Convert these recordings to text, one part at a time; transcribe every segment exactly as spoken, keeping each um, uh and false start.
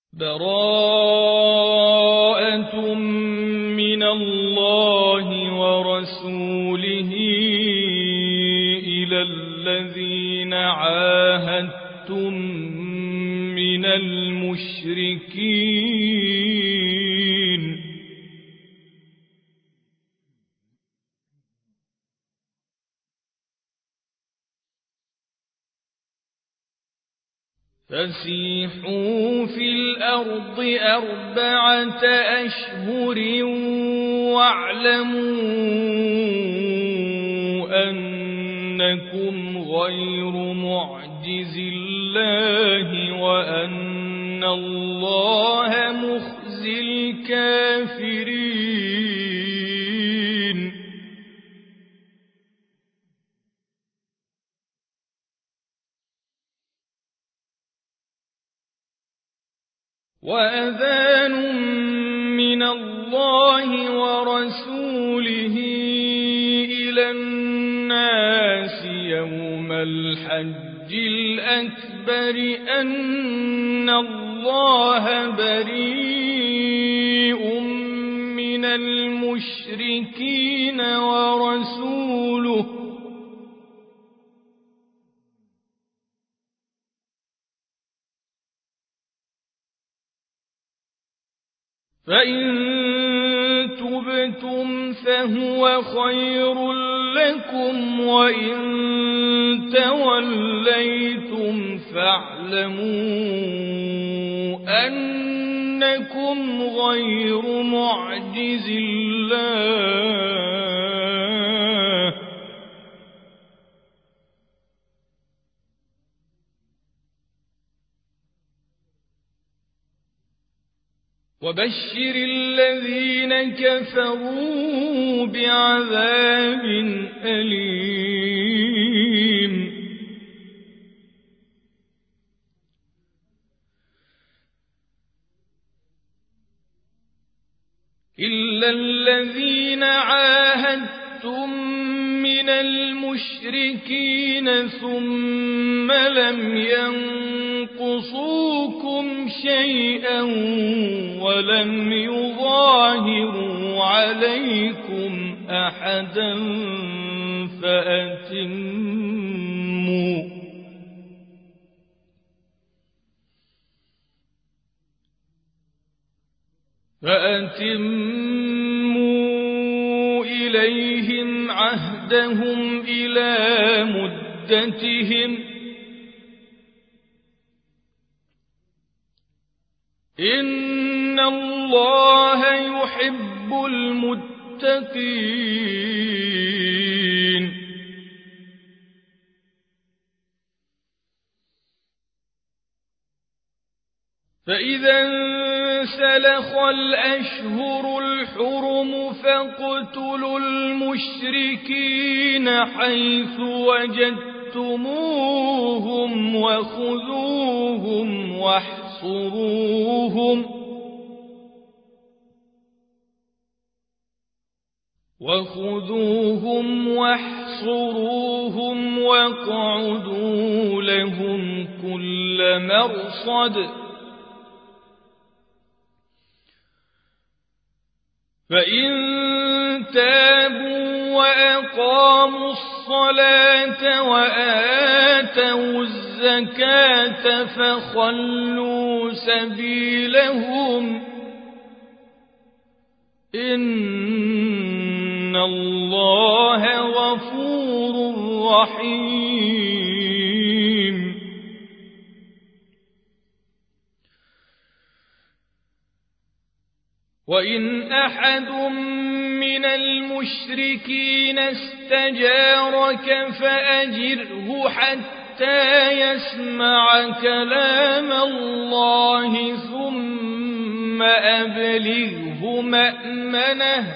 براءة من الله ورسوله إلى الذين عاهدتم من المشركين فسيحوا في الأرض أربعة أشهر واعلموا أنكم غير معجز الله وأن الله مخزي الكافرين. وأذان من الله ورسوله إلى الناس يوم الحج الأكبر أن الله بريء من المشركين ورسوله فإن تبتم فهو خير لكم وإن توليتم فاعلموا أنكم غير معجز الله وبشر الذين كفروا بعذاب أليم. إلا الذين عاهدتم من المشركين ثم لم ينقصوكم شيئا ولم يظاهروا عليكم أحدا فأتموا فأتموا إليهم عهدهم إلى مدتهم إن الله يحب المتقين. فإذا انسلخ الأشهر الحرم فاقتلوا المشركين حيث وجدتموهم وخذوهم واحصروهم وخذوهم واحصروهم واقعدوا لهم كل مرصد فإن تابوا وأقاموا الصلاة وآتوا الزكاة فخلوا سبيلهم إن الله غفور رحيم. وإن أحد من المشركين استجارك فأجره حتى يسمع كلام الله ثم أبلغه مأمنه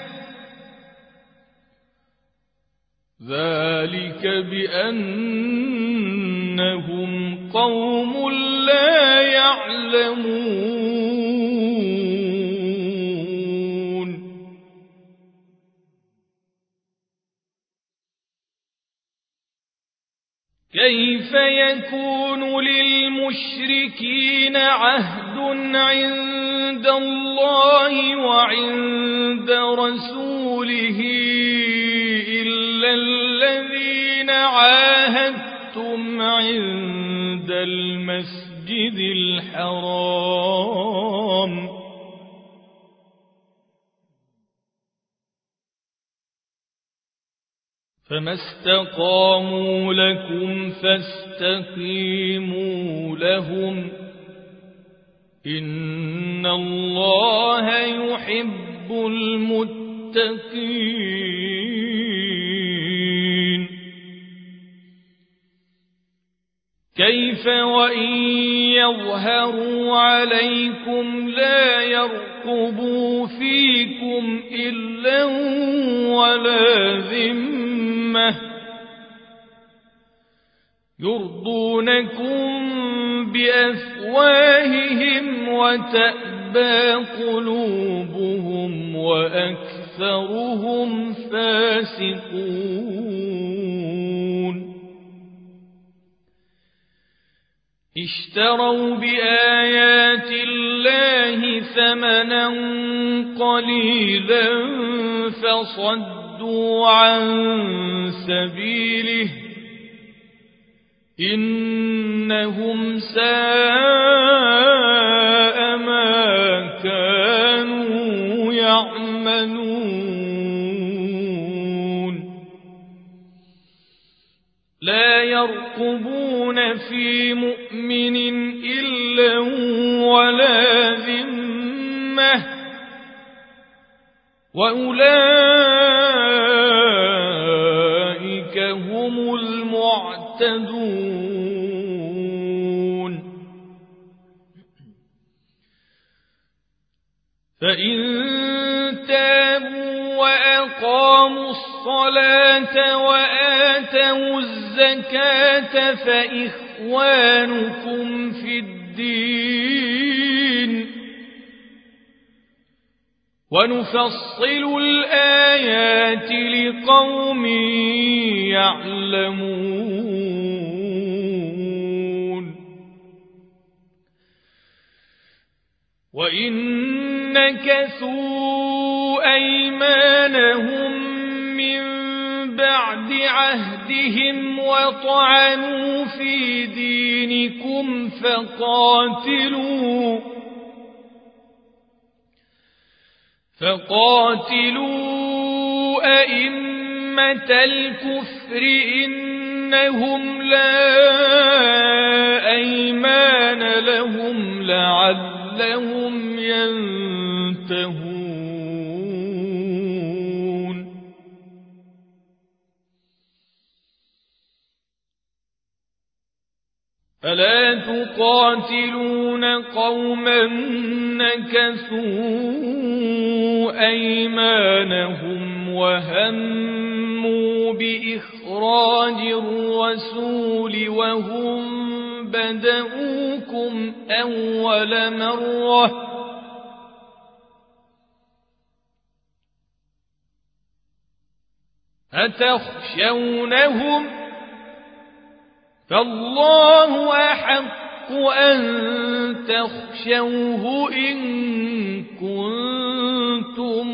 ذلك بأنهم قوم لا يعلمون. كيف يكون للمشركين عهد عند الله وعند رسوله إلا الذين عاهدتم عند المسجد الحرام فما استقاموا لكم فاستقيموا لهم إن الله يحب المتقين كيف وإن يظهروا عليكم لا يرقبوا فيكم إلا ولا ذمة يرضونكم بأفواههم وتأبى قلوبهم وأكثرهم فاسقون اشتروا بآيات الله ثمنا قليلا فصدوا عن سبيله إنهم ساء ما كانوا يعملون لا يرقبون في مؤمن إلا ولا ذمة وأولئك هم المعتدون فإن تابوا وأقاموا الصلاة وآتوا الزكاة فإخوانكم في الدين ونفصل الآيات لقوم يعلمون وإن نكثوا أيمانهم من بعد عهدهم وطعنوا في دينكم فقاتلوا فقاتلوا أئمة الكفر إنهم لا أيمان لهم لعلهم ينتهون ألا تقاتلون قوما نكثوا أيمانهم وهموا بإخراج الرسول وهم بدؤوكم أول مرة أتخشونهم فالله أحق أن تخشوه إن كنتم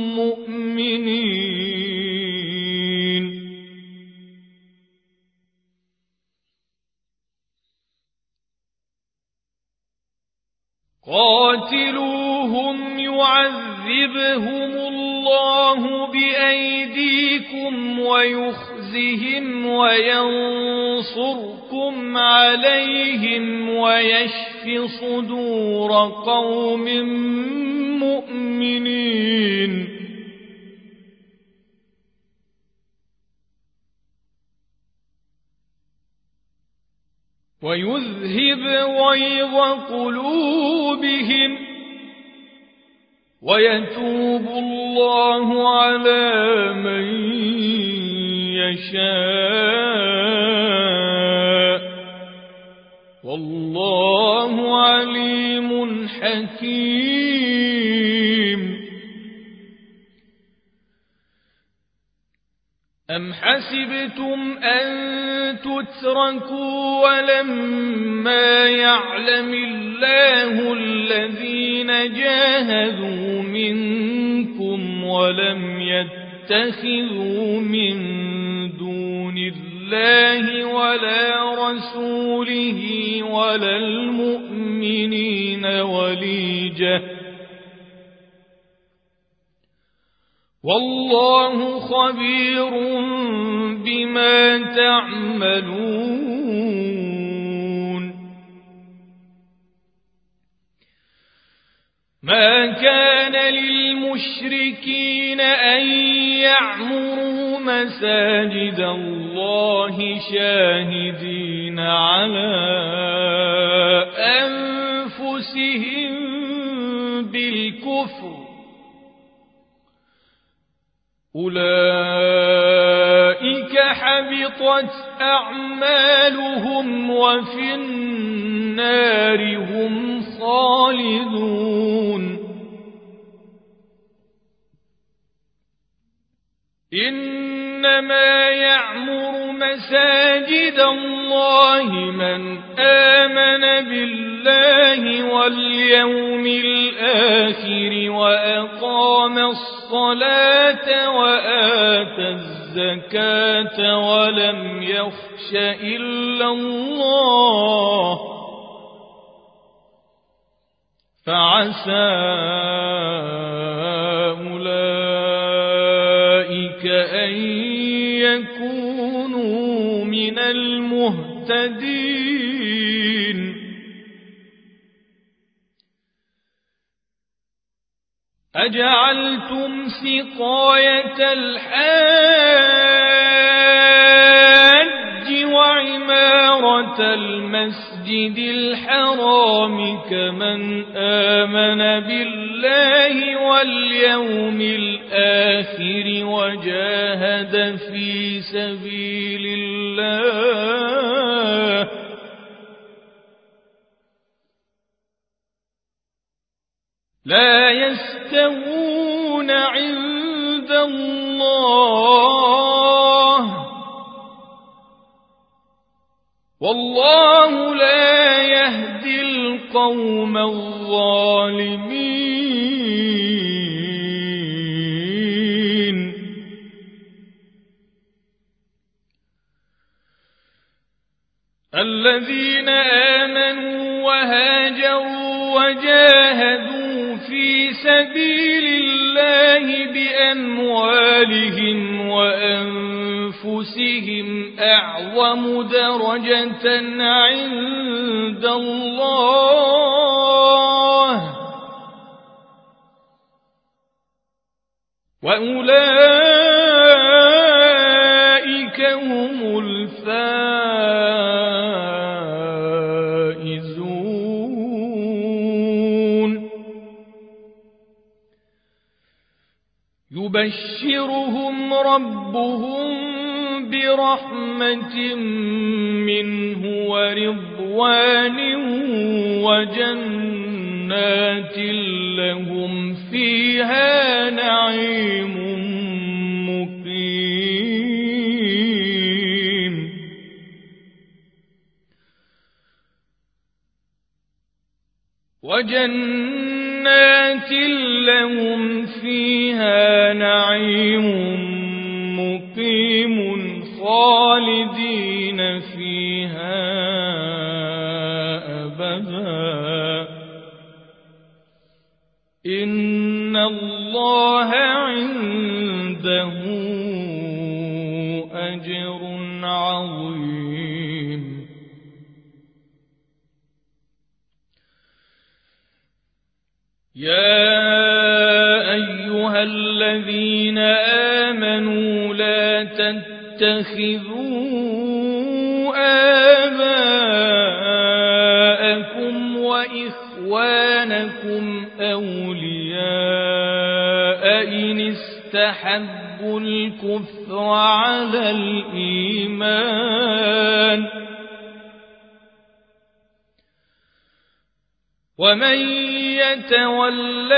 مؤمنين قاتلوهم يعذبهم الله بأيديكم ويخزهم وينصركم عليهم ويشف صدور قوم مؤمنين ويذهب غيظ قلوبهم ويتوب الله على من يشاء والله عليم حكيم أم حسبتم أن تتركوا ولما يعلم الله الذين جاهدوا منكم ولم يتخذوا من دون الله ولا رسوله ولا المؤمنين وليجة والله خبير بما تعملون. ما كان للمشركين أن يعمروا مساجد الله شاهدين على أنفسهم بالكفر أولئك حبطت أعمالهم وفي النار هم خالدون. إنما يعمر مساجد الله من آمن بالله واليوم الآخر وأقام الصلاة وآتى الزكاة ولم يخش إلا الله فعسى أولئك أن يكونوا من المهتدين. أجعلتم سقاية الحاج وعمارة المسجد الحرام كمن آمن بالله واليوم الآخر وجاهد في سبيل الله لا يستوون عند الله والله لا يهدي القوم الظالمين. الذين آمنوا وهاجروا وجاهدوا في سبيل الله بأموالهم وأنفسهم أعظم درجة عند الله وأولئك هم الفائزون. يبشرهم ربهم برحمة منه ورضوان وجنات لهم فيها نعيم مقيم. وجنات لهم فيها نعيم مقيم خالدين فيها أبدا إن الله عنده أجر عظيم. يا أيها الذين آمنوا لا تتخذوا آباءكم وإخوانكم أولياء إن استحبوا الكفر على الإيمان ومن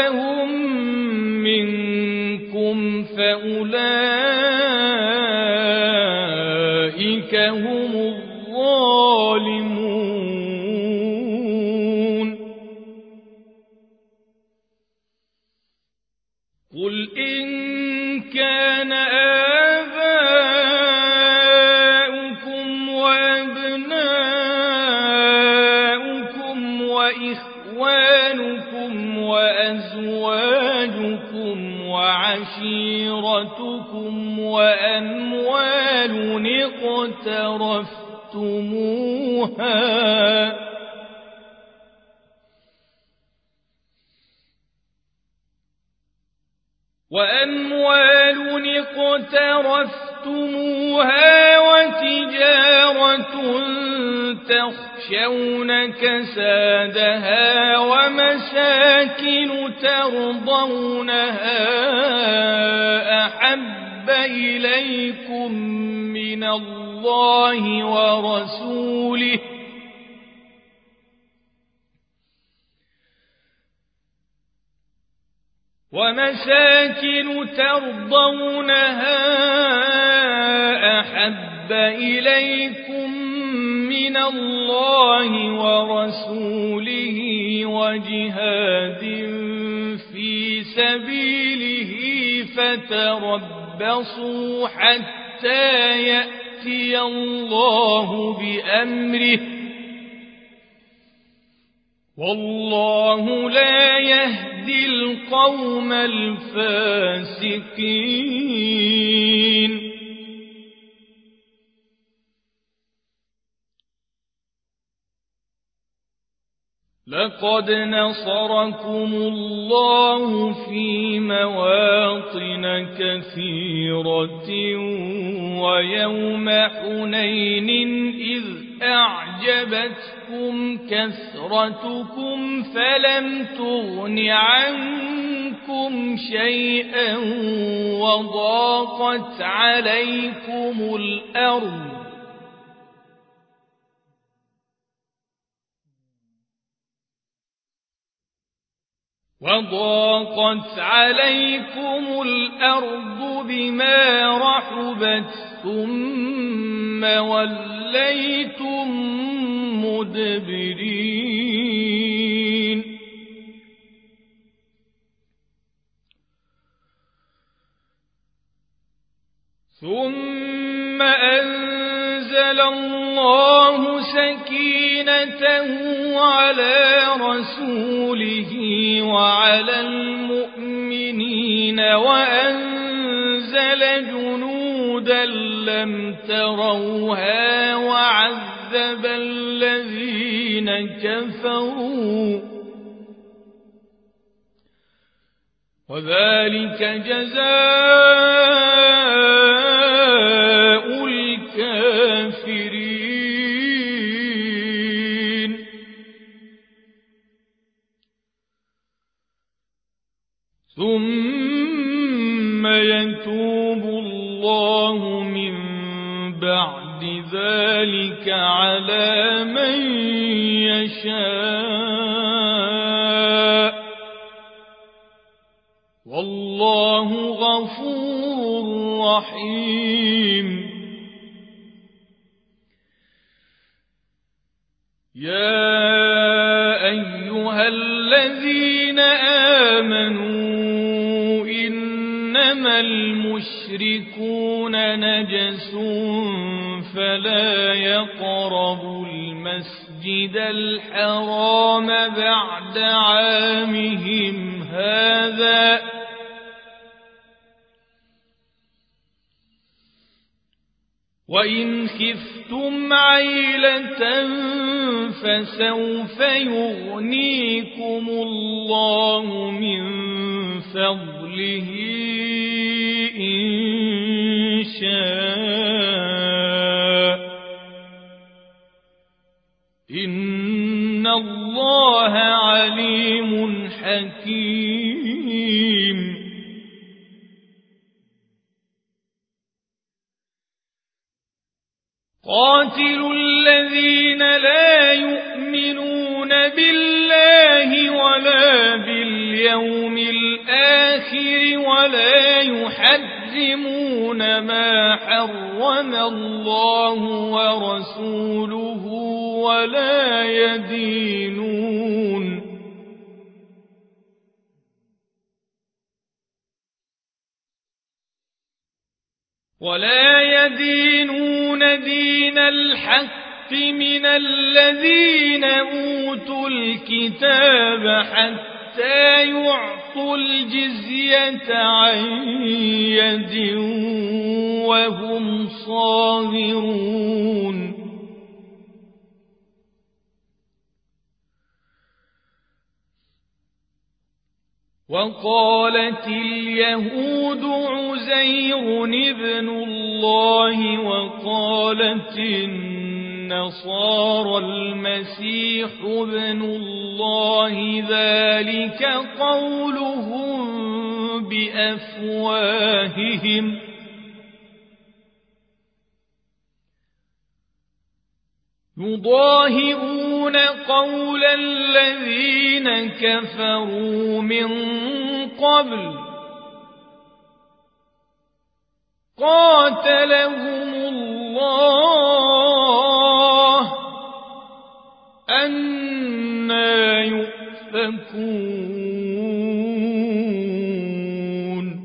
يتولهم منكم فأولئك أولئك هم الظالمون. قل إن كان آباؤكم وأبناؤكم وإخوانكم وأزواجكم وعشيرتكم وأموال اقترفتموها وأموال اقترفتموها وتجارة تخشون كسادها ومساكن ترضونها أحب إليكم من الله ورسوله ومساكن ترضونها أحب إليكم من الله ورسوله وجهاد في سبيله فتربصوا حتى يأتي الله بأمره والله لا يهدي القوم الفاسقين. لقد نصركم الله في مواطن كثيرة ويوم حنين إذ أعجبتكم كثرتكم فلم تغن عنكم شيئا وضاقت عليكم الأرض وضاقت عليكم الأرض بما رحبت ثم وليتم مدبرين. ثم أنزل الله سكينته على رسوله وعلى المؤمنين وأنزل جنودا لم تروها وعذب الذين كفروا وذلك جزاء الكافرين. ثم يتوب الله من بعد ذلك على من يشاء والله غفور رحيم. يا أيها الذين آمنوا إنما المشركون نجس فلا يقربوا المسجد الحرام بعد عامهم هذا وإن خفتم عيلة فسوف يغنيكم الله من فضله إن شاء إن الله عليم حكيم. قاتلوا الذين لا يؤمنون بالله ولا باليوم الآخر ولا يحدثون يحرمون ما حرم الله ورسوله ولا يدينون ولا يدينون دين الحق من الذين أوتوا الكتاب حتى يعطوا الجزية عن يد وهم صاغرون وقالت اليهود عزير ابن الله وقالت النصارى المسيح ابن الله ذلك قولهم بأفواههم يضاهئون قول الذين كفروا من قبل قاتلهم الله أنى يؤفكون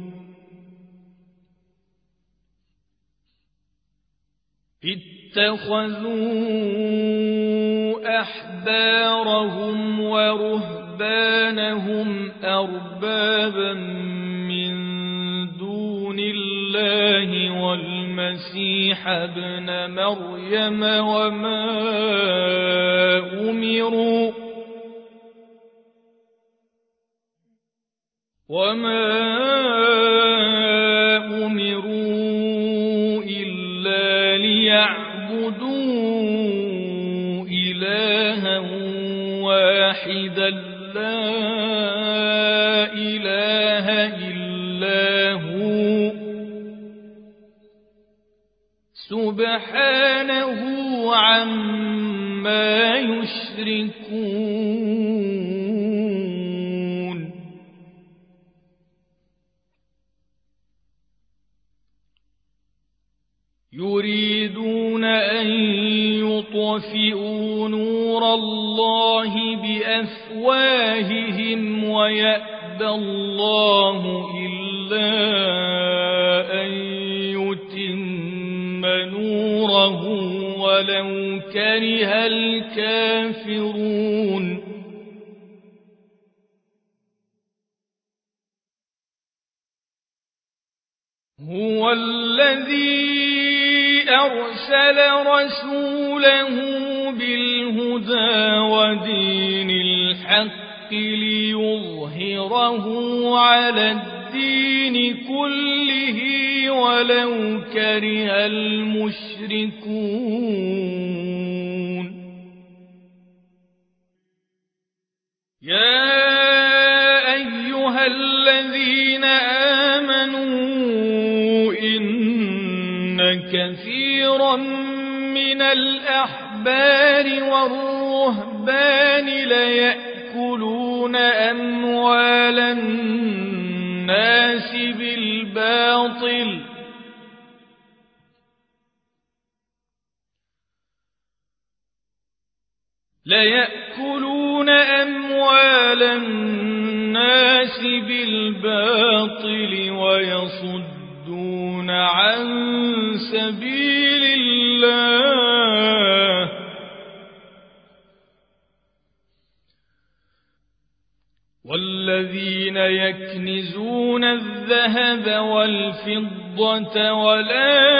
اتخذوا أحبارهم ورهبانهم أربابا من دون الله والمسيح ابن مريم وما أمروا وما أمروا إلا ليعبدوا إلها واحدا لا إله إلا هو سبحانه عما يشركون يريدون أن يطفئوا نور الله بأفواههم ويأبى الله إلا أن يتم نوره ولو كره الكافرون هو الذي أرسل رسوله بالهدى ودين الحق ليظهره على الدين كله ولو كره المشركون يا أيها الذين آمنوا إن كثيرا من الأحبار والرهبان ليأكلون أموال الناس بالباطل ليأكلون أموال الناس بالباطل ويصدون عن سبيل الله والذين يكنزون الذهب والفضة ولا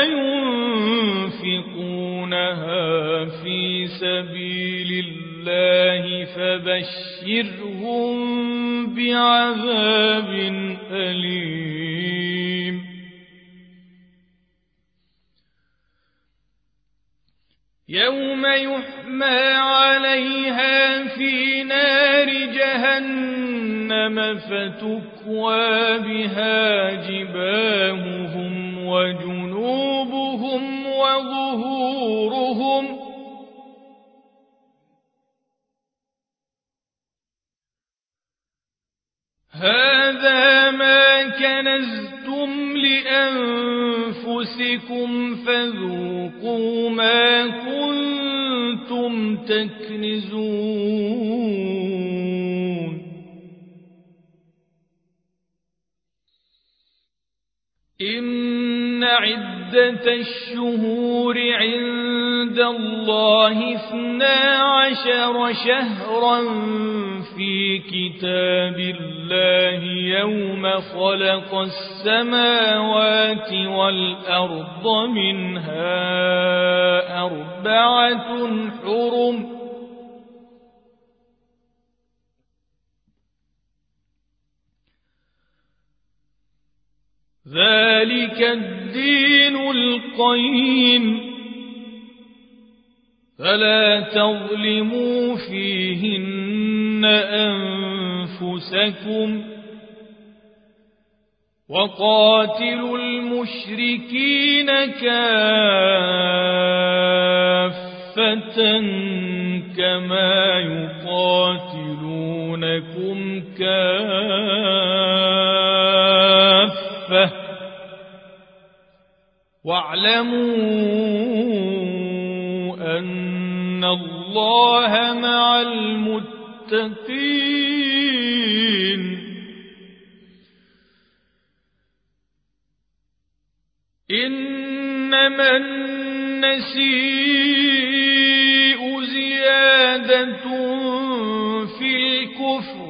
ينفقونها في سبيل الله فبشرهم بعذاب أليم يوم يحمى عليها في نار جهنم فتكوى بها جباههم وجنوبهم وظهورهم هذا ما كنزتم لأنفسكم أنفسكم فذوقوا ما كنتم تكنزون إن عدة الشهور عند الله اثنا عشر شهرا في كتاب الله يوم خلق السماوات والأرض منها أربعة حرم ذلك الدين القيم فلا تظلموا فيهن أنفسكم وقاتلوا المشركين كافة كما يقاتلونكم كافة واعلموا أن الله مع المتقين إنما النسيء زيادة في الكفر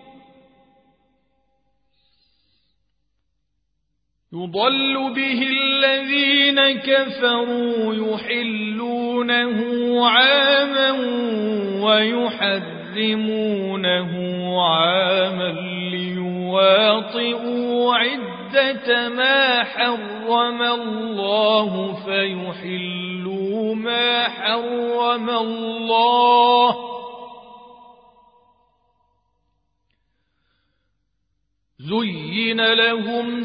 يضل به الذين كفروا يحلونه عاما ويحرمونه عاما ليواطئوا عدة ما حرم الله فيحلوا ما حرم الله زين لهم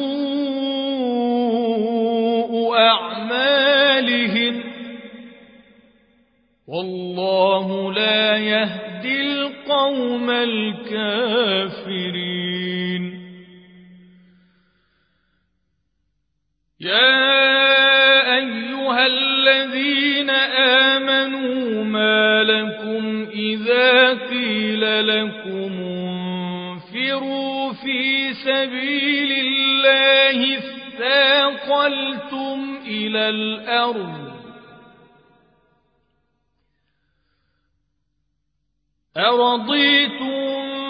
سوء أعمالهم والله لا يهدي القوم الكافرين يا أيها الذين آمنوا ما لكم إذا قيل لكم انفروا في سبيل الله اثاقلتم إلى الأرض أرضيتم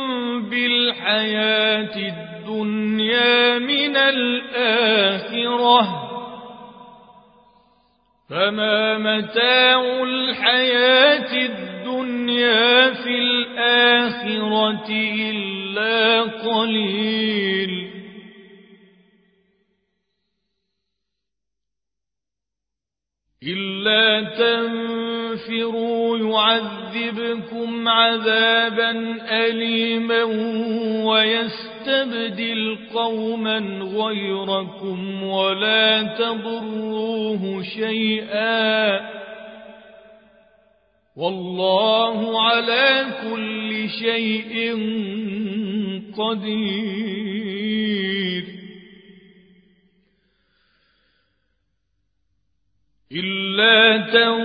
بالحياة الدنيا من الآخرة فما متاع الحياة الدنيا في الآخرة إلا قليل إلا تنفروا يعذبكم عذابا أليما ويستبدل قوما غيركم ولا تضروه شيئا والله على كل شيء قدير إلا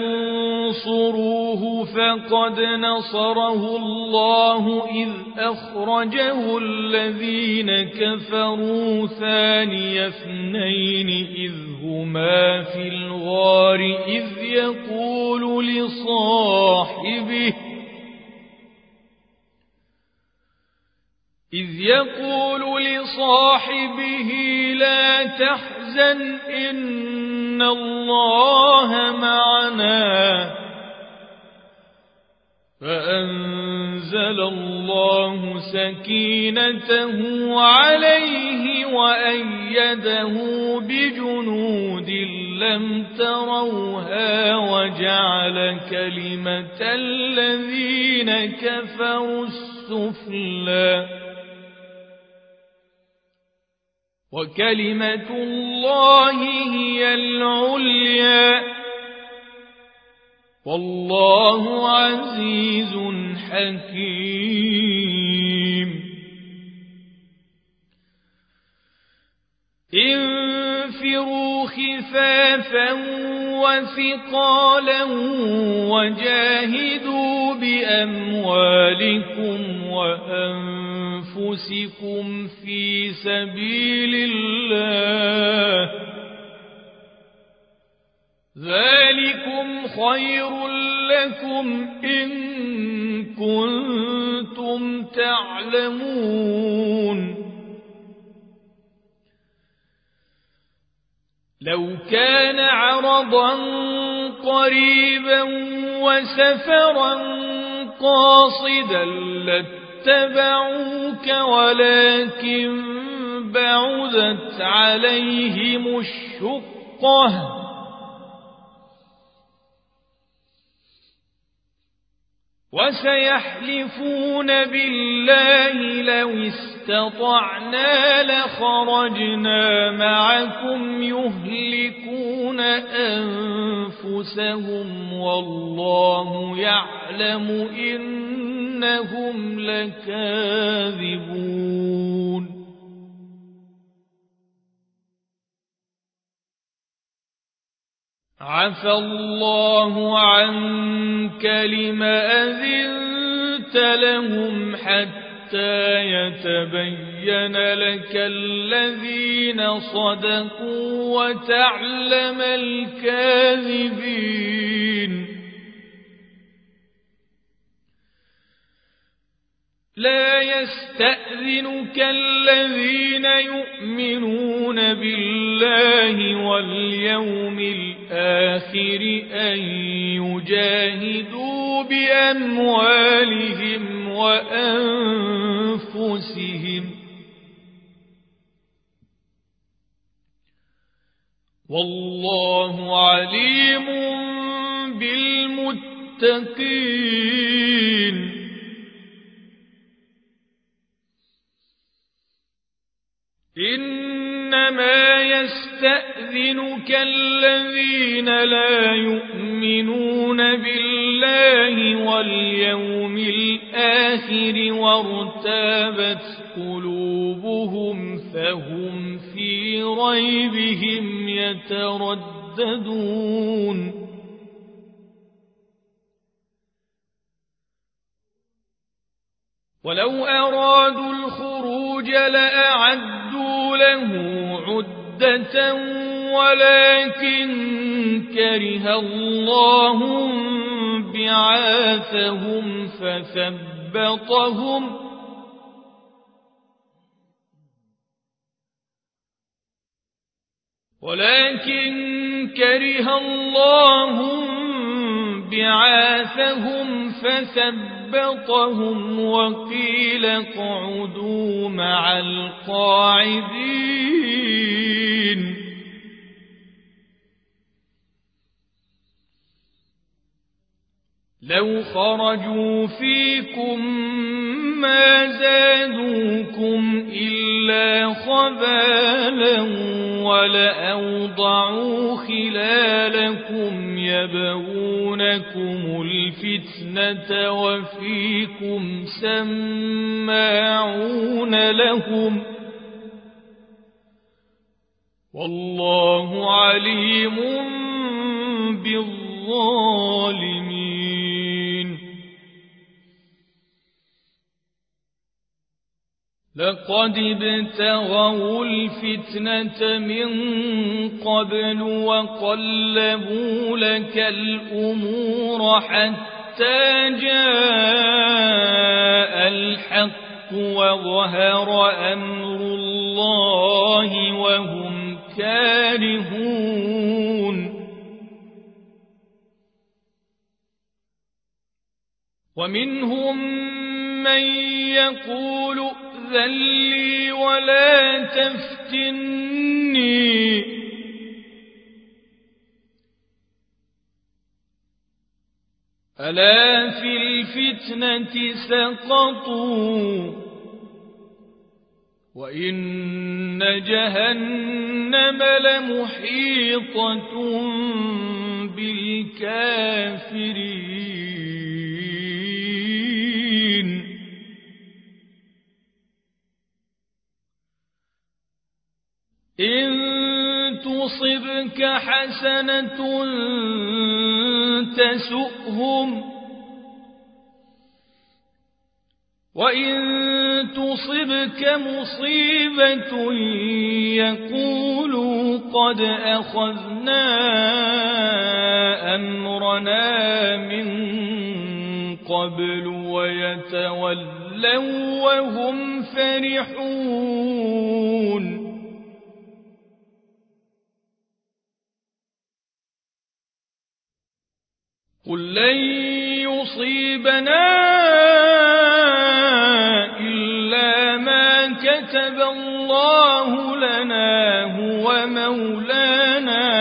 تنصروه فقد نصره الله إذ أخرجه الذين كفروا ثاني اثنين إذ هما في الغار إذ يقول لصاحبه إذ يقول لصاحبه لا تحزن إن الله معنا فأنزل الله سكينته عليه وأيده بجنود لم تروها وجعل كلمة الذين كفروا السفلى وكلمة الله هي العليا والله عزيز حكيم. إن انفروا خفافا وثقالا وجاهدوا بأموالكم وأنفسكم في سبيل الله ذلكم خير لكم إن كنتم تعلمون لو كان عرضا قريبا وسفرا قاصدا لاتبعوك ولكن بعدت عليهم الشقة وسيحلفون بالله لو استطعنا لخرجنا معكم يهلكون أنفسهم والله يعلم إنهم لكاذبون عفى الله عنك لم أذنت لهم حتى يتبين لك الذين صدقوا وتعلم الكاذبين لا يستأذنك الذين يؤمنون بالله واليوم الآخر أن يجاهدوا بأموالهم وأنفسهم والله عليم بالمتقين إنما يستأذنك الذين لا يؤمنون بالله واليوم الآخر وارتابت قلوبهم فهم في ريبهم يترددون ولو أرادوا الخروج لأعدوا له عدة ولكن كره الله بعاثهم فثبطهم ولكن كره الله بعاثهم فثبطهم وقيل اقعدوا مع القاعدين لو خرجوا فيكم ما زادوكم إلا خبالا ولأوضعوا خلالكم يبغونكم الفتنة وفيكم سماعون لهم والله عليم بالظالمين لقد ابتغوا الفتنة من قبل وقلبوا لك الأمور حتى جاء الحق وظهر أمر الله وهم كارهون ومنهم من يقول ائذن لي ولا تفتني ألا في الفتنة سقطوا وإن جهنم لمحيطة بالكافرين إن تصبك حسنة تسؤهم وإن تصبك مصيبة يقولوا قد أخذنا أمرنا من قبل ويتولوا وهم فرحون قل لن يصيبنا إلا ما كتب الله لنا هو مولانا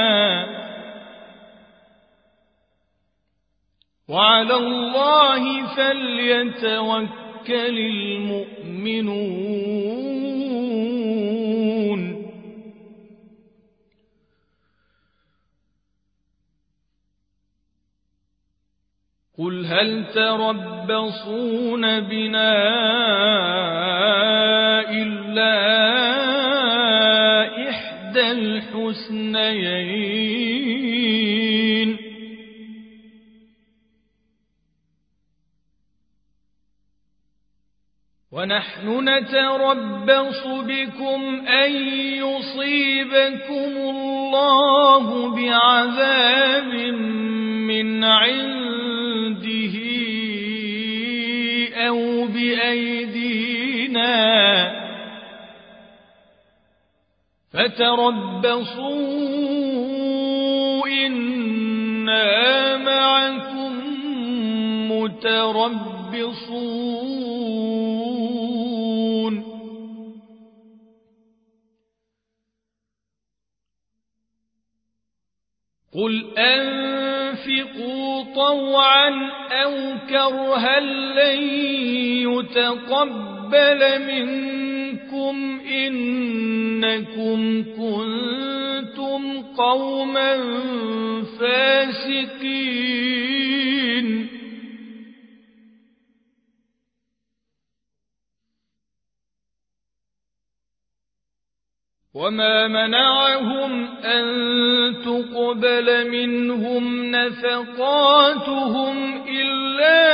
وعلى الله فليتوكل المؤمنون قل هل تربصون بنا إلا إحدى الحسنيين ونحن نتربص بكم أن يصيبكم الله بعذاب من عنده أو بأيدينا فتربصوا إنا معكم متربصون قل أنفقوا طوعا أو كرها لن يتقبل منكم إنكم كنتم قوما فاسقين وما منعهم أن تقبل منهم نفقاتهم إلا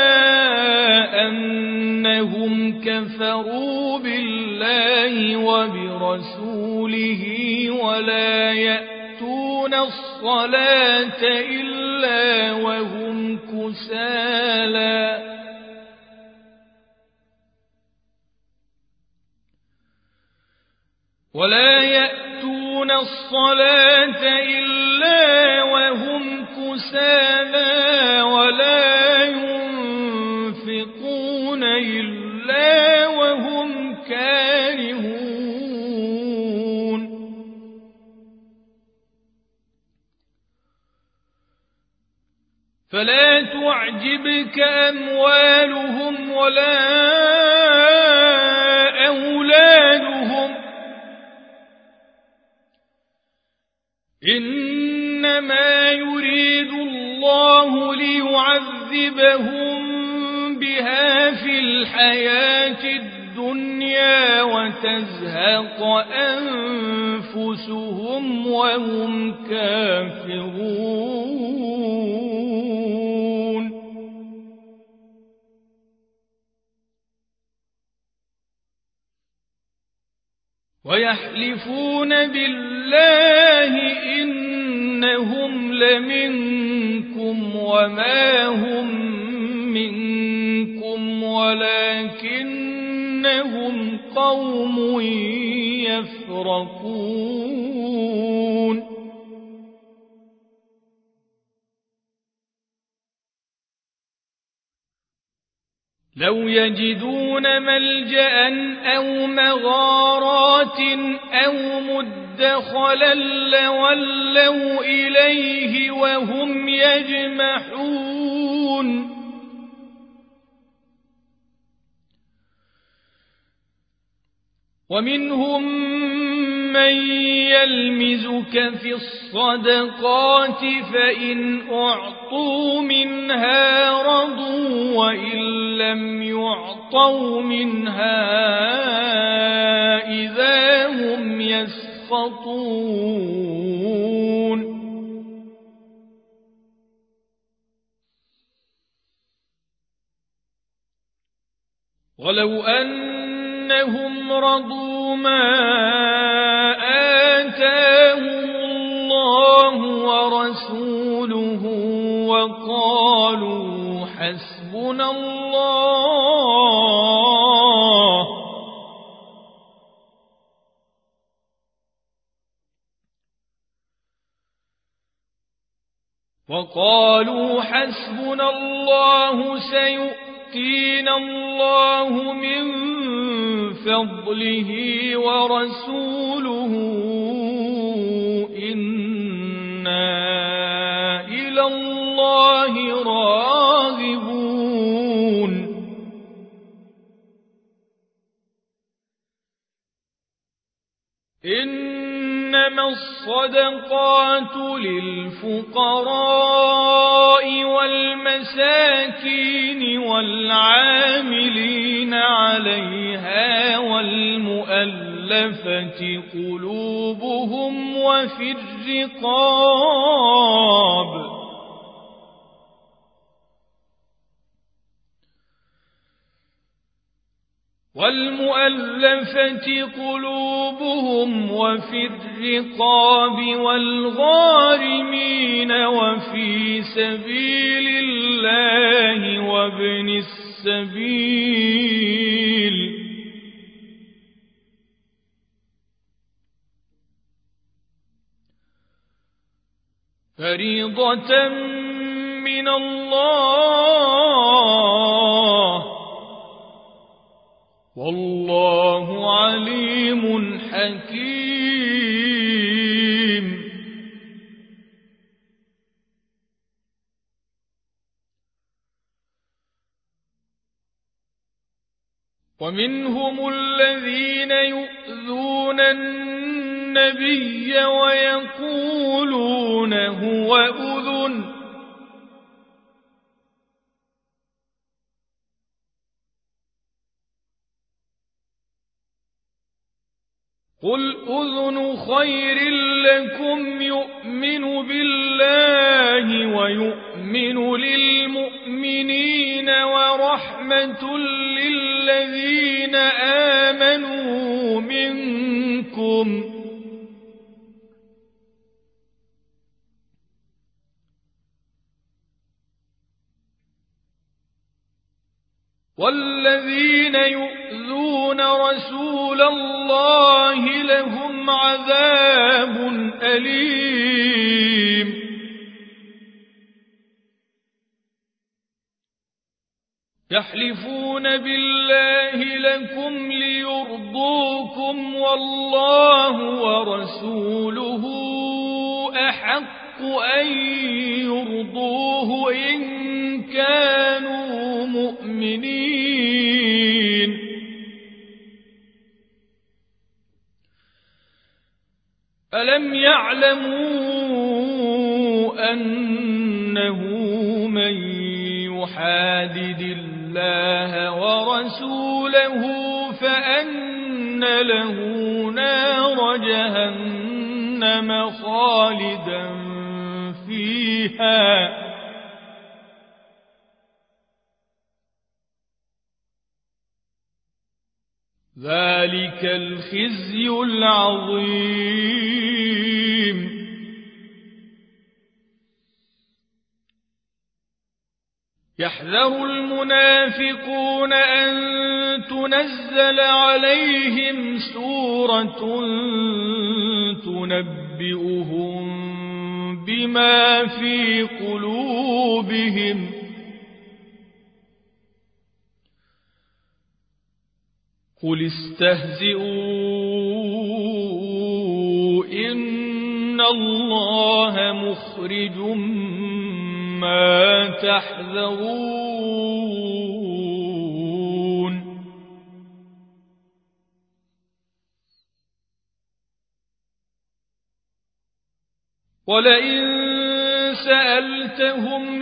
أنهم كفروا بالله وبرسوله ولا يأتون الصلاة إلا وهم كسالى ولا يأتون الصلاة إلا وهم كسالى ولا ينفقون إلا وهم كارهون فلا تعجبك أموالهم ولا أولادهم إنما يريد الله ليعذبهم بها في الحياة الدنيا وتزهق أنفسهم وهم كافرون ويحلفون بالله إنهم لمنكم وما هم منكم ولكنهم قوم يفرقون لو يجدون ملجأ أو مغارات أو مدخلا لولوا إليه وهم يجمحون ومنهم من يلمزك في الصدقات فإن أعطوا منها رضوا وإن لم يعطوا منها إذا هم يسخرون يسخطون ولو أنهم رضوا ما آتاهم الله ورسوله وقالوا حسبنا الله وقالوا حسبنا الله سيؤتينا الله من فضله ورسوله إنا إلى الله راغبون إنما الصدقات للفقراء والمساكين والعاملين عليها والمؤلفة قلوبهم وفي الرقاب والمؤلفة قلوبهم وفي الرقاب والغارمين وفي سبيل الله وابن السبيل فريضة من الله والله عليم حكيم ومنهم الذين يؤذون النبي ويقولون هو أذن قل أذن خير لكم يؤمن بالله ويؤمن للمؤمنين ورحمة للذين آمنوا منكم والذين يؤذون رسول الله لهم عذاب أليم يحلفون بالله لكم ليرضوكم والله ورسوله أحق أن يرضوه إن كانوا مؤمنين ألم يعلموا أنه من يحادد الله ورسوله فأن له نار جهنم خالدا فيها ذلك الخزي العظيم يحذر المنافقون أن تنزل عليهم سورة تنبئهم بما في قلوبهم قل استهزئوا إن الله مخرج ما تحذرون ولئن سألتهم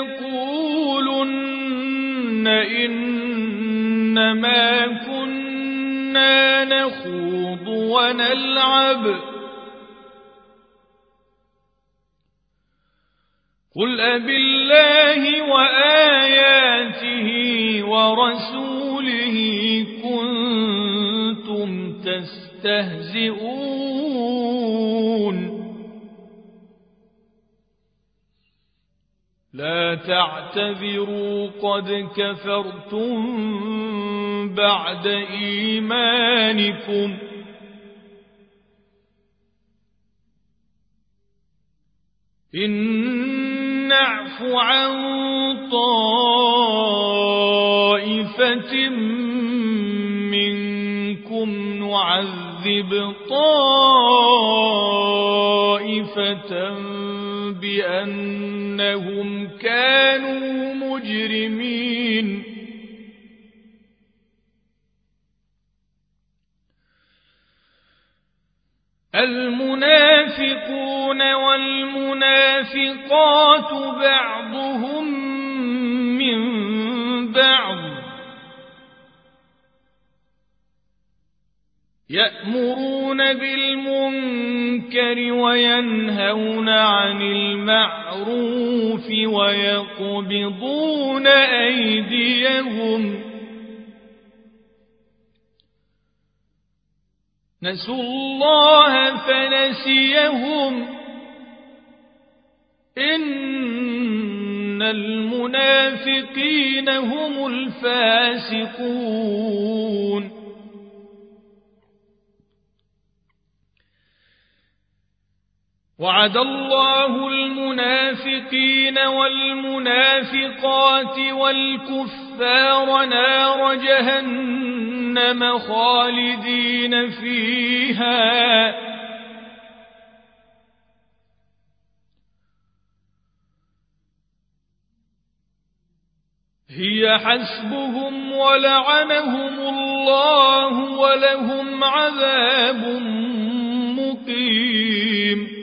ليقولن إنما كنا نخوض ونلعب قل أبالله وآياته ورسوله كنتم تستهزئون لا تعتذروا قد كفرتم بعد إيمانكم إن نعف عن طائفة منكم نعذب طائفة بأنهم كانوا مجرمين المنافقون والمنافقات بعضهم من بعض يأمرون بالمنكر وينهون عن المعروف ويقبضون أيديهم نسوا الله فنسيهم إن المنافقين هم الفاسقون وعد الله المنافقين والمنافقات والكفار نار جهنم خالدين فيها هي حسبهم ولعنهم الله ولهم عذاب مقيم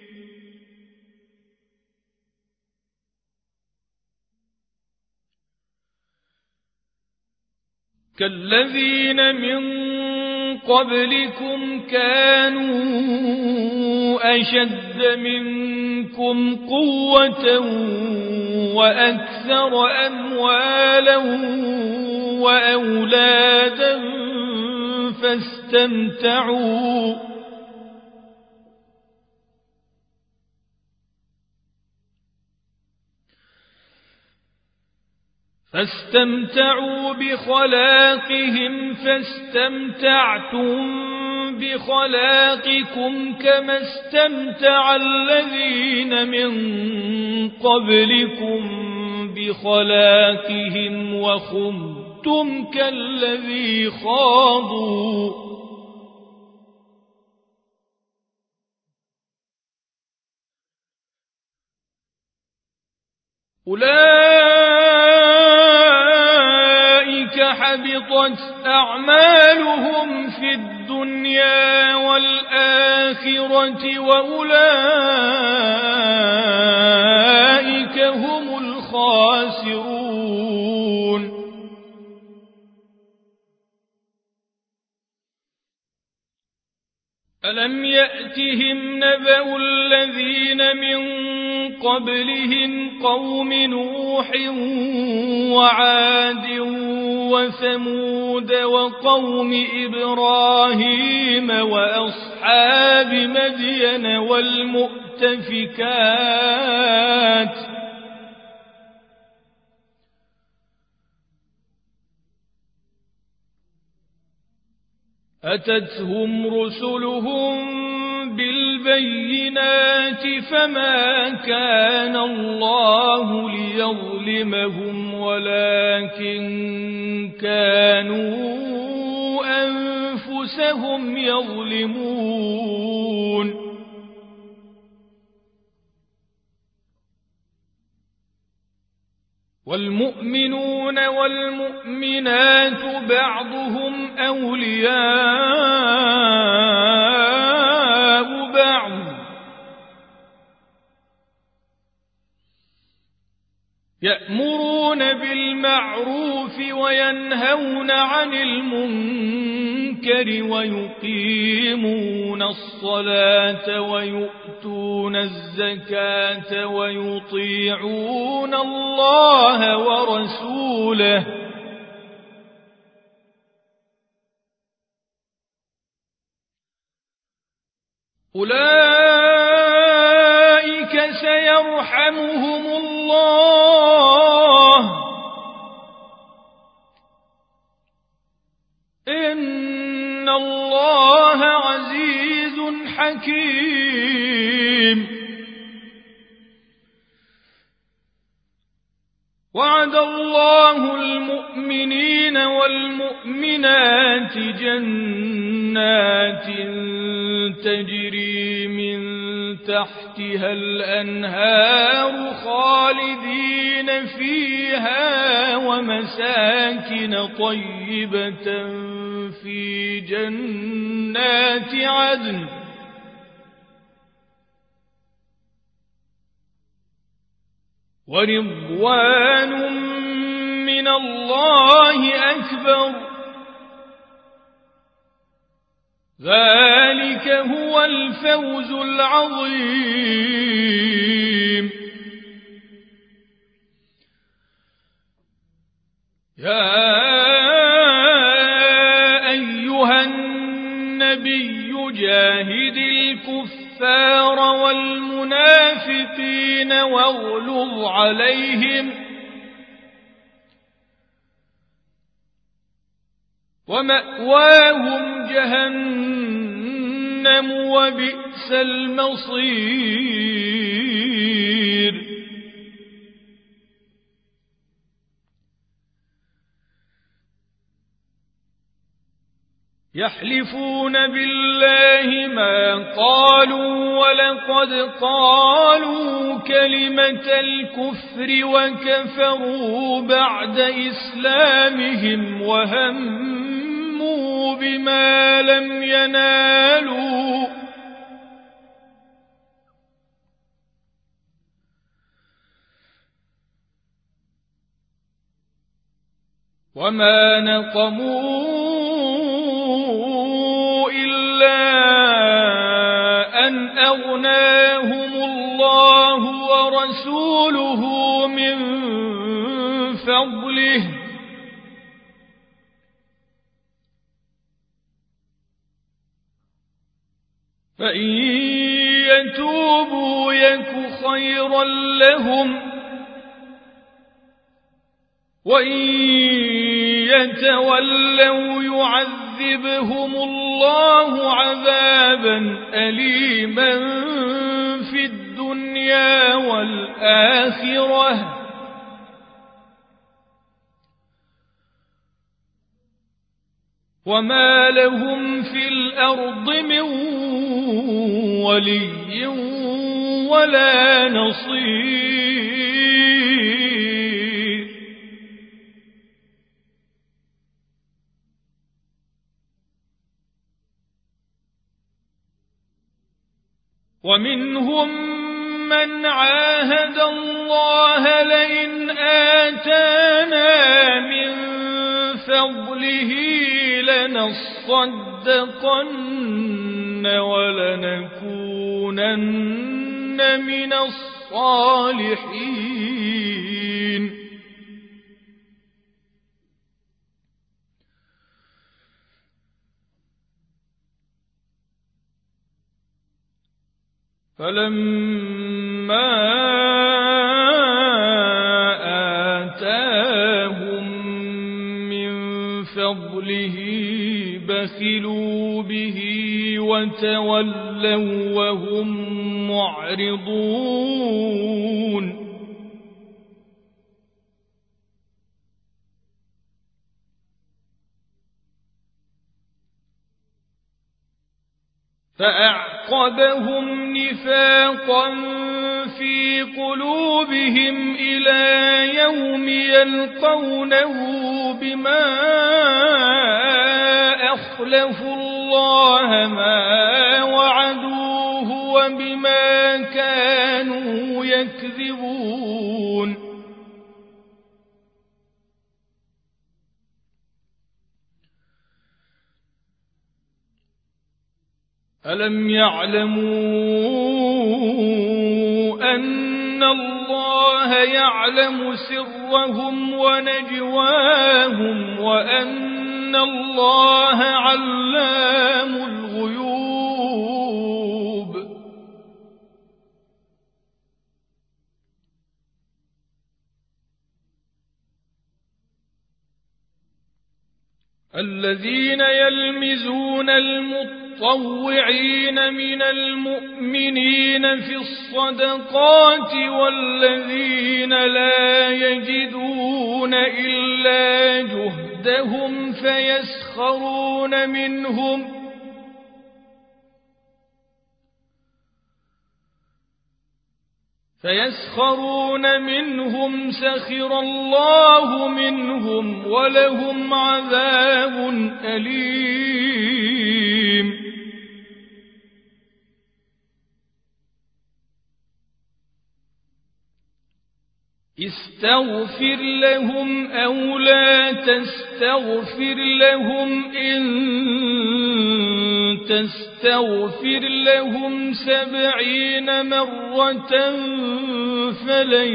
كالذين من قبلكم كانوا أشد منكم قوة وأكثر أموالا وأولادا فاستمتعوا فاستمتعوا بخلاقهم فاستمتعتم بخلاقكم كما استمتع الذين من قبلكم بخلاقهم وخضتم كالذي خاضوا أولئك حبطت أعمالهم في الدنيا والآخرة وأولئك هم الخاسرون ألم يأتهم نبأ الذين من قبلهم قوم نوح وعاد وثمود وقوم إبراهيم وأصحاب مدين والمؤتفكات أتتهم رسلهم بالبينات فما كان الله ليظلمهم ولكن كانوا أنفسهم يظلمون والمؤمنون والمؤمنات بعضهم أولياء بعض يأمرون بالمعروف وينهون عن المنكر المنكر ويقيمون الصلاة ويؤتون الزكاة ويطيعون الله ورسوله أولئك سيرحمهم الله إن الله عزيز حكيم وعد الله المؤمنين والمؤمنات جنات تجري من تحتها الأنهار خالدين فيها ومساكن طيبة في جنات عدن ورضوان من الله أكبر ذلك هو الفوز العظيم يا أيها النبي جاهد الكفار والمنافقين واغلظ عليهم ومأواهم جهنم وبئس المصير يحلفون بالله ما قالوا ولقد قالوا كلمة الكفر وكفروا بعد إسلامهم وهموا بما لم ينالوا وما نقموا أن أغناهم الله ورسوله من فضله فإن يتوبوا يك خيرا لهم وإن يتولوا يعذبهم الله عذابا أليما في الدنيا والآخرة وما لهم في الأرض من ولي ولا نصير ومنهم من عاهد الله لئن آتانا من فضله لنصدقن ولنكونن من الصالحين فلما آتاهم من فضله بخلوا به وتولوا وهم معرضون فأعقبهم نفاقا في قلوبهم إلى يوم يلقونه بما أخلفوا الله ما وعدوه وبما كانوا يكذبون ألم يعلموا أن الله يعلم سرهم ونجواهم وأن الله علام الغيوب الذين يلمزون المطوعين من المؤمنين في الصدقات والذين لا يجدون إلا جهدهم فيسخرون منهم فيسخرون منهم سخر الله منهم ولهم عذاب أليم استغفر لهم أو لا تستغفر لهم إن تستغفر لهم سبعين مرة فلن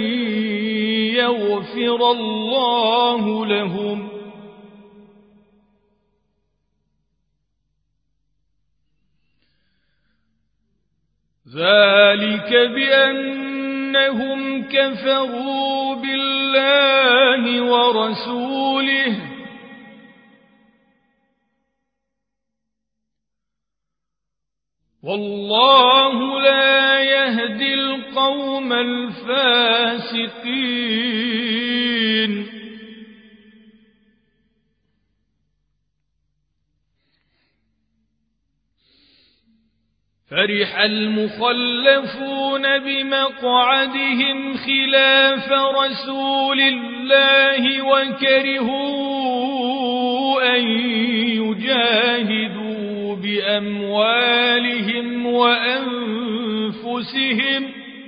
يغفر الله لهم ذلك بأنهم كفروا بالله ورسوله والله لا يهدي القوم الفاسقين فرح المخلفون بمقعدهم خلاف رسول الله وكرهوا أن يجاهدوا بأموالهم وأنفسهم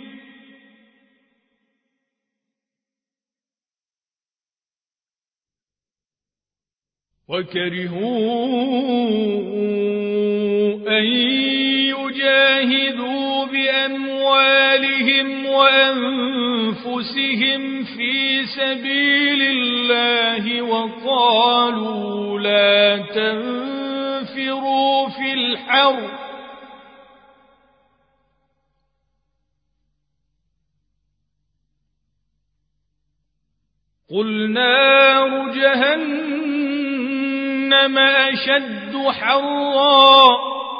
وكرهوا أن يجاهدوا بأموالهم وأنفسهم في سبيل الله وقالوا لا تنفروا في الحر قل نار جهنم أشد حرا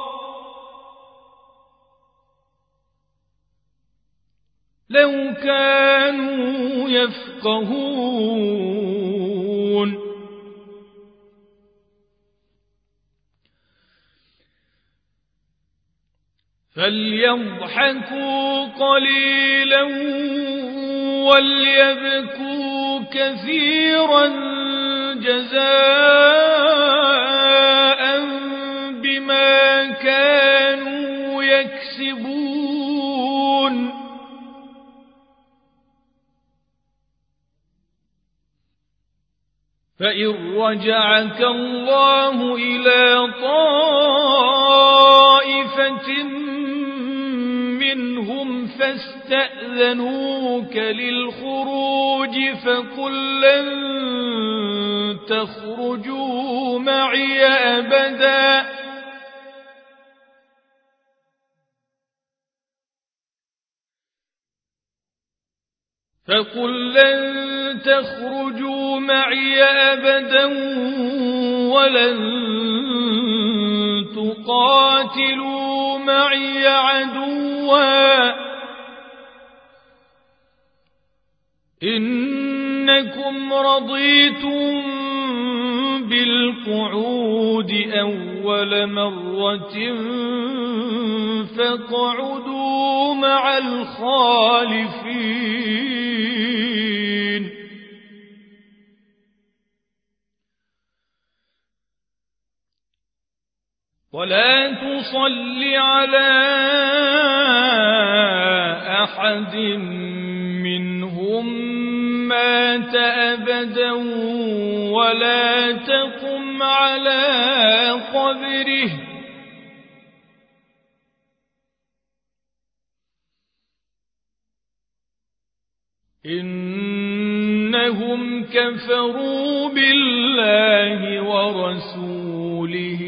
لو كانوا يفقهون فليضحكوا قليلا وليبكوا كثيرا جزاء بما كانوا يكسبون فإن رجعك الله إلى طائفة منهم فاستأذنوك للخروج فقل لن تخرجوا معي أبدا فقل لن تخرجوا معي أبدا ولن تقاتلوا معي عدوا إنكم رضيتم بالقعود أول مرة فاقعدوا مع الخالفين ولا تصل على أحد منهم مات أبدا ولا تقم على قبره إنهم كفروا بالله ورسوله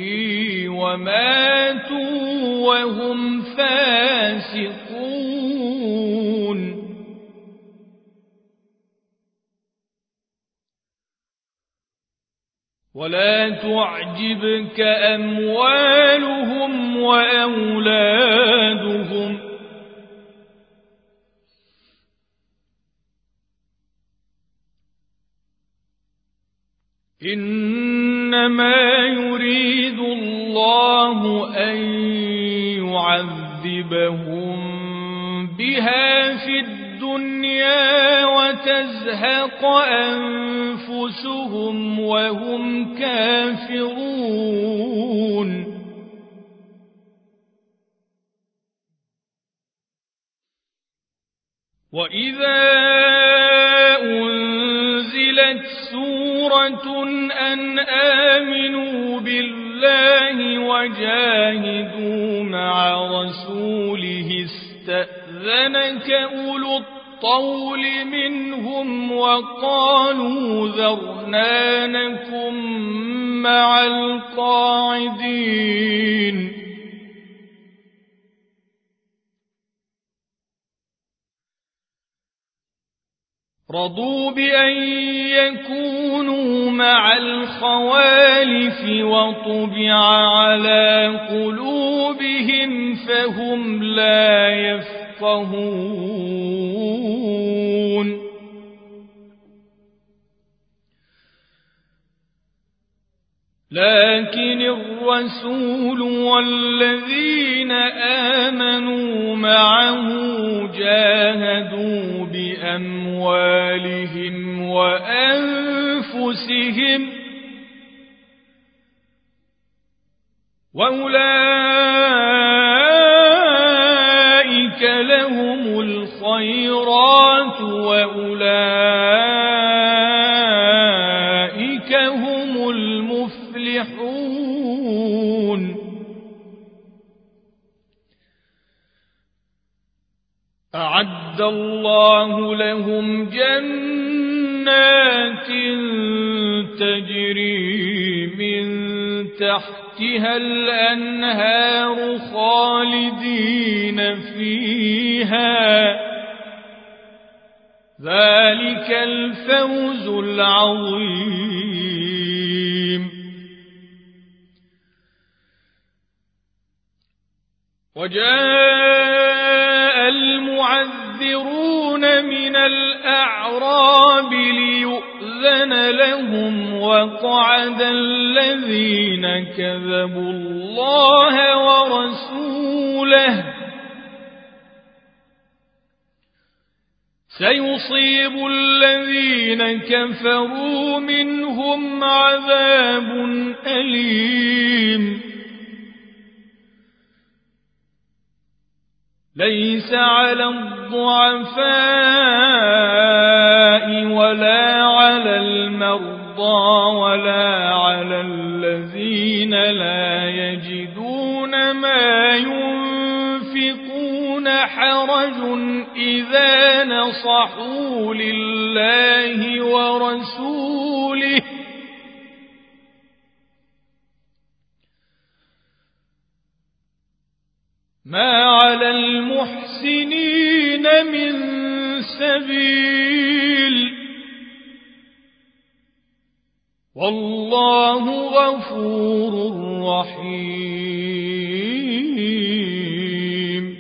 وماتوا وهم فاسقون ولا تعجبك أموالهم وأولادهم إنما يريد الله أن يعذبهم بها في الدنيا وتزهق أنفسهم وهم كافرون وإذا أنزلت سورة أن آمنوا بالله وجاهدوا مع رسوله استأذنك أولو الطول منهم وقالوا ذرنا نكن مع القاعدين رضوا بأن يكونوا مع الخوالف وطبع على قلوبهم فهم لا يفقهون لكن الرسول والذين آمنوا معه جاهدوا بأموالهم وأنفسهم وأولئك لهم الخيرات وأولئك هم المفلحون أعد الله لهم جنات تجري من تحتها الأنهار خالدين فيها ذلك الفوز العظيم وجاء المعذرون من الأعراب ليؤذن لهم وقعد الذين كذبوا الله ورسوله سيصيب الذين كفروا منهم عذاب أليم ليس على الضعفاء ولا على المرضى ولا على الذين لا يجدون ما ينفقون حرج إذا نصحوا لله ورسوله ما على المحسنين من سبيل والله غفور رحيم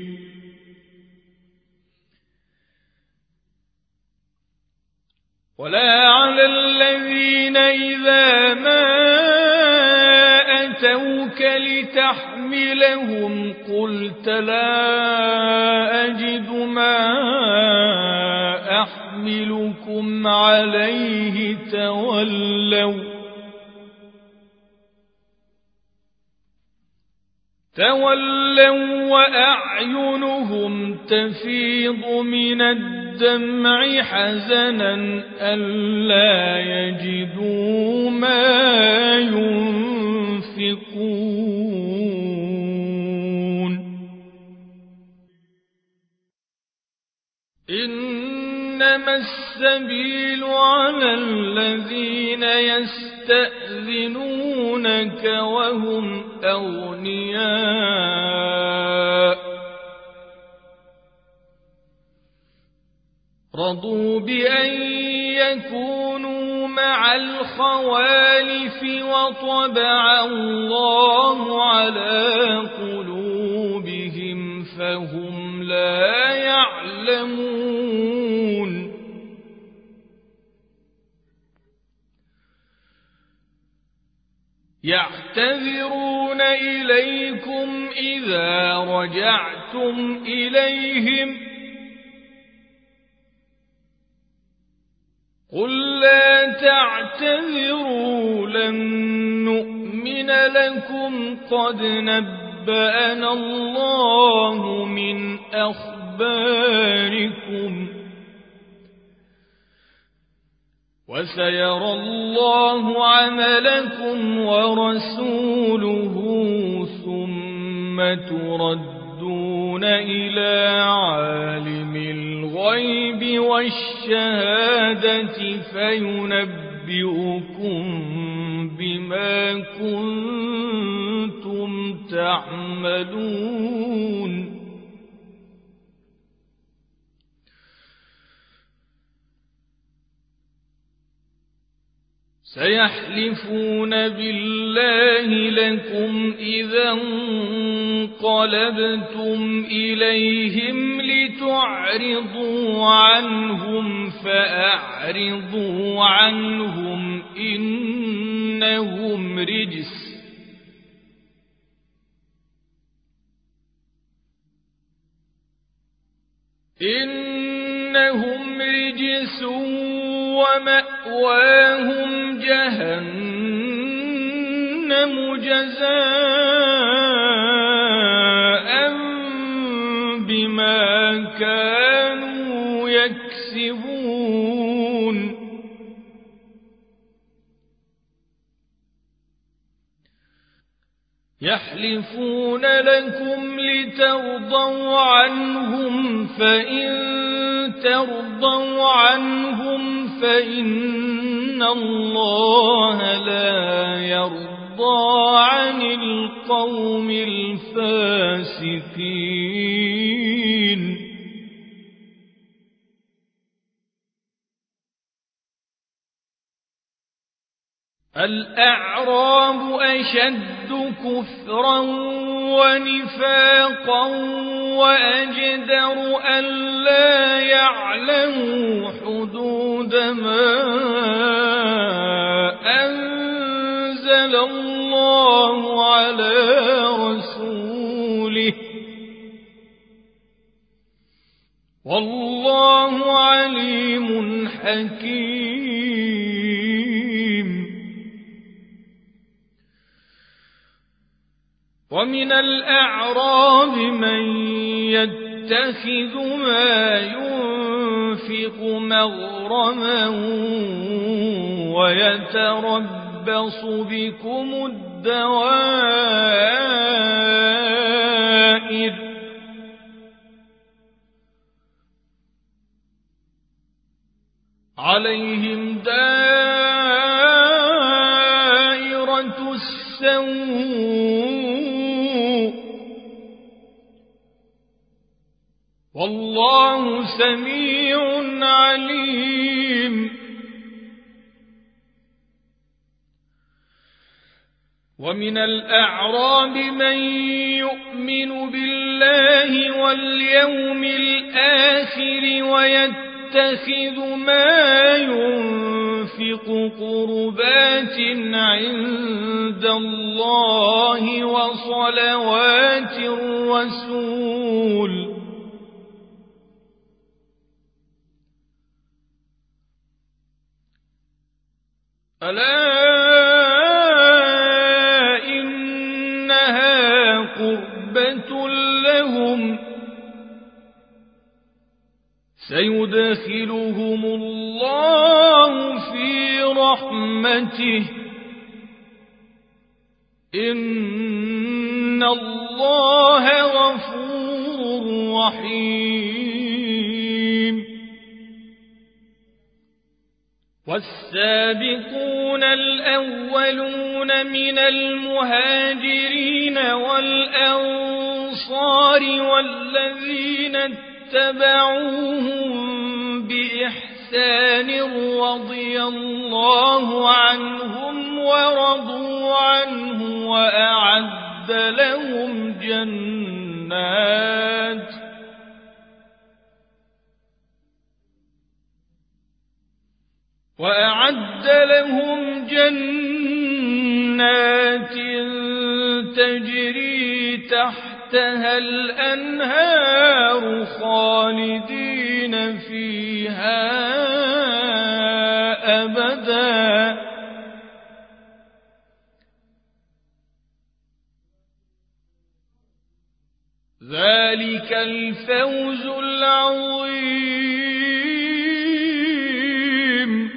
ولا على الذين إذا ما أتوك لتحملهم قلت لا أجد ما أحملكم عليه تولوا تولوا وأعينهم تفيض من الدمع حزنا ألا يجدوا ما ينفقون إن إنما السبيل على الذين يستأذنونك وهم أغنياء رضوا بأن يكونوا مع الخوالف وطبع الله على قلوبهم فهم لا يعلمون يعتذرون إليكم إذا رجعتم إليهم قل لا تعتذروا لن نؤمن لكم قد نبأنا الله من أخباركم وسيرى الله عملكم ورسوله ثم تردون إلى عالم الغيب والشهادة فينبئكم بما كنتم تعملون سيحلفون بالله لكم إذا انقلبتم إليهم لتعرضوا عنهم فأعرضوا عنهم إنهم رجس إنهم رجس ومأواهم جهنم جزاء بما كانوا يكسبون يحلفون لكم لترضوا عنهم فإن ترضوا عنهم فإن الله لا يرضى عن القوم الفاسقين الأعراب أشد كفرا ونفاقا وأجدر ألا يعلموا حدود ما أنزل الله على رسوله والله عليم حكيم ومن الأعراب من يتخذ ما ينفق مغرما ويتربص بكم الدوائر عليهم دائرة السوء والله سميع عليم ومن الأعراب من يؤمن بالله واليوم الآخر ويتخذ ما ينفق قربات عند الله وصلوات الرسول ألا إنها قربة لهم سيدخلهم الله في رحمته إن الله غفور رحيم والسابقون الأولون من المهاجرين والأنصار والذين اتبعوهم بإحسان رضي الله عنهم ورضوا عنه وأعد لهم جنات وأعد لهم جنات تجري تحتها الأنهار خالدين فيها أبدا ذلك الفوز العظيم.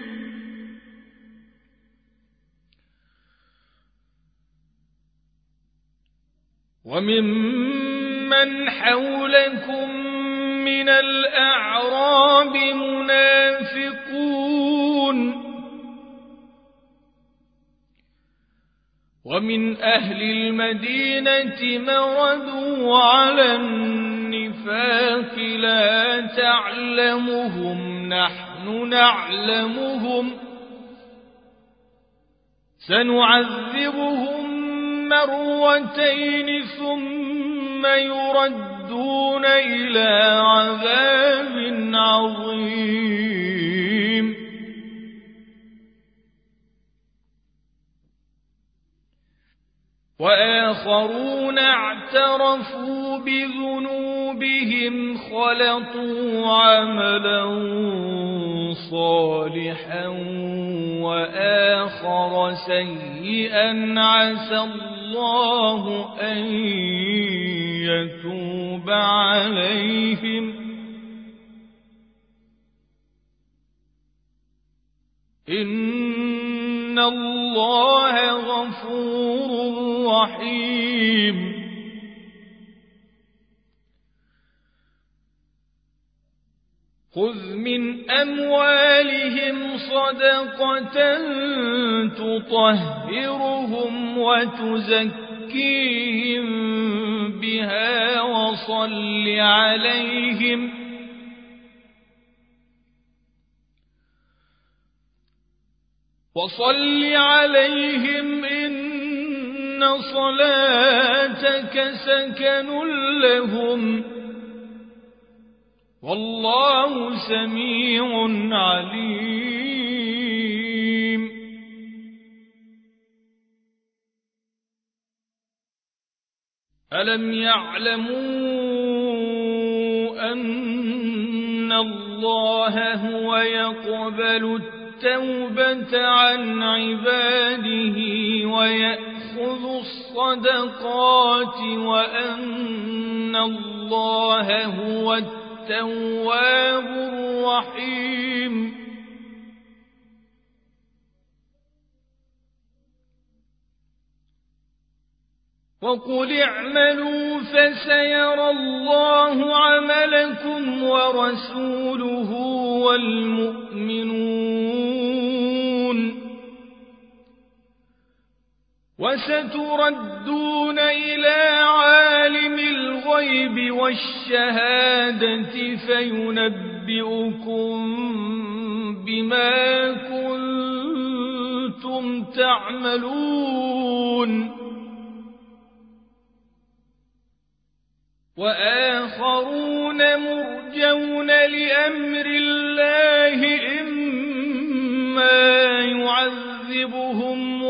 وممن حولكم من الأعراب منافقون ومن أهل المدينة مردوا على النفاق لا تعلمهم نحن نعلمهم سنعذبهم مرتين ثم يردون إلى عذاب عظيم. وآخرون اعترفوا بذنوبهم خلطوا عملا صالحا وآخر سيئا عسى الله أن يتوب عليهم إن الله غفور رحيم. خذ من أموالهم صدقة تطهرهم وتزكيهم بها وصل عليهم وصل عليهم إن صلاتك سكن لهم والله سميع عليم. ألم يعلموا أن الله هو يقبل التوبة عن عباده ويأخذ الصدقات وأن الله هو التواب الرحيم. وقل اعملوا فسيرى الله عملكم ورسوله والمؤمنون وستردون إلى عالم الغيب والشهادة فينبئكم بما كنتم تعملون. وآخرون مرجون لأمر الله إما يعذبهم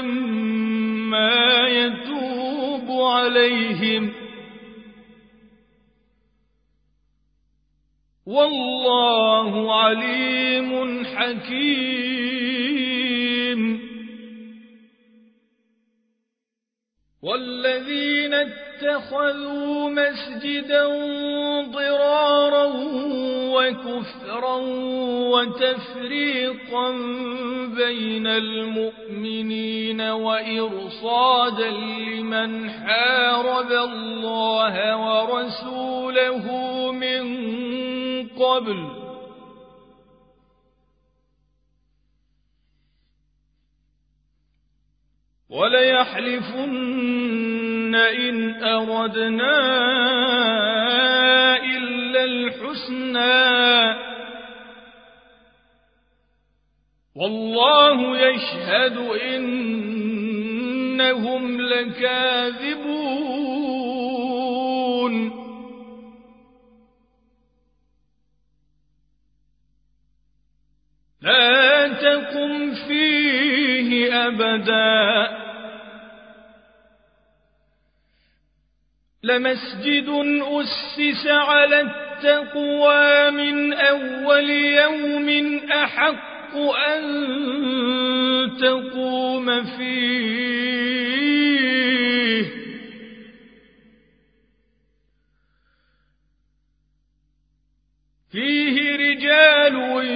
وإما يتوب عليهم والله عليم حكيم. والذين اتخذوا مسجدا ضرارا وكفرا وتفريقا بين المؤمنين وإرصادا لمن حارب الله ورسوله من قبل وليحلفن إن أردنا إلا الحسنى والله يشهد إنهم لكاذبون لا تقم فيه أبدا لمسجد أسس على التقوى من أول يوم أحق أن تقوم فيه فيه رجال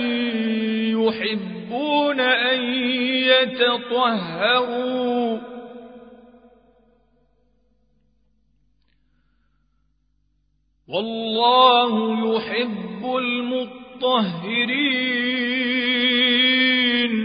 يحبون أن يتطهروا والله يحب المطهرين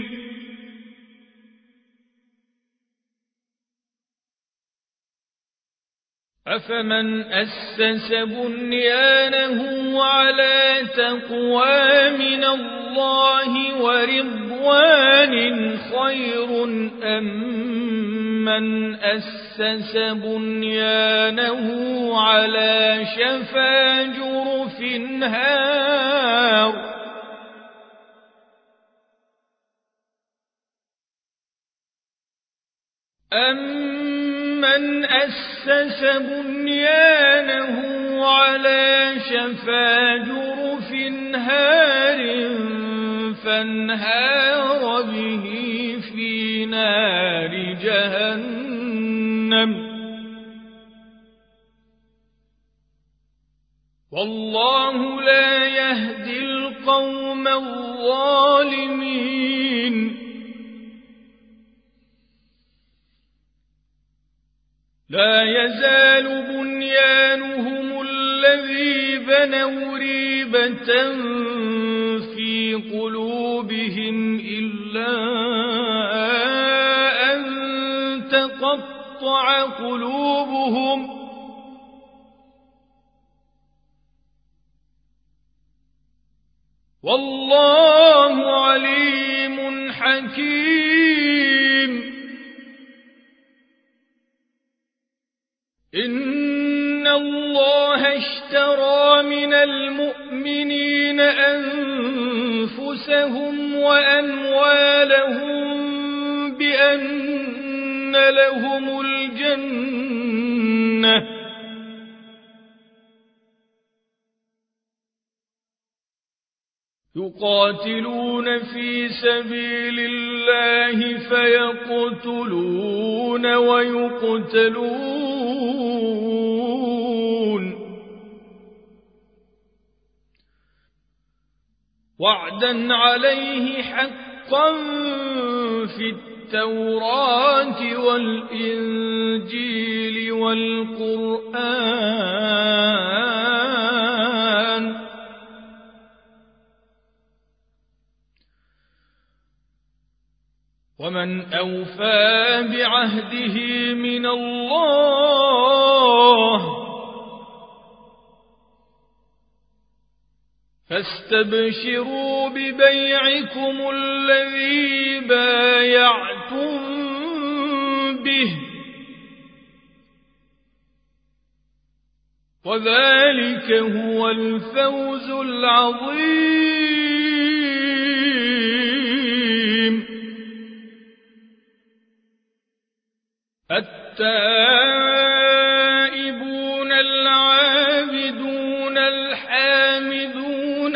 أفمن أسس بنيانه على تقوى من الله ورضوان خير أم من أسس بنيانه على شفا جرف هار أمن أسس بنيانه على شفا جرف هار فانهار به في نار جهنم والله لا يهدي القوم الظالمين لا يزال بنيانهم الذي بنوا ريبة في قلوبهم إلا أن تقطع قلوبهم والله عليم حكيم إن الله اشترى من المؤمنين أنفسهم وأموالهم بأن لهم الجنة يقاتلون في سبيل الله فيقتلون ويقتلون وعدا عليه حقا في التوراة والإنجيل والقرآن ومن أوفى بعهده من الله فاستبشروا ببيعكم الذي بايعتم به وذلك هو الفوز العظيم التائبون العابدون الحامدون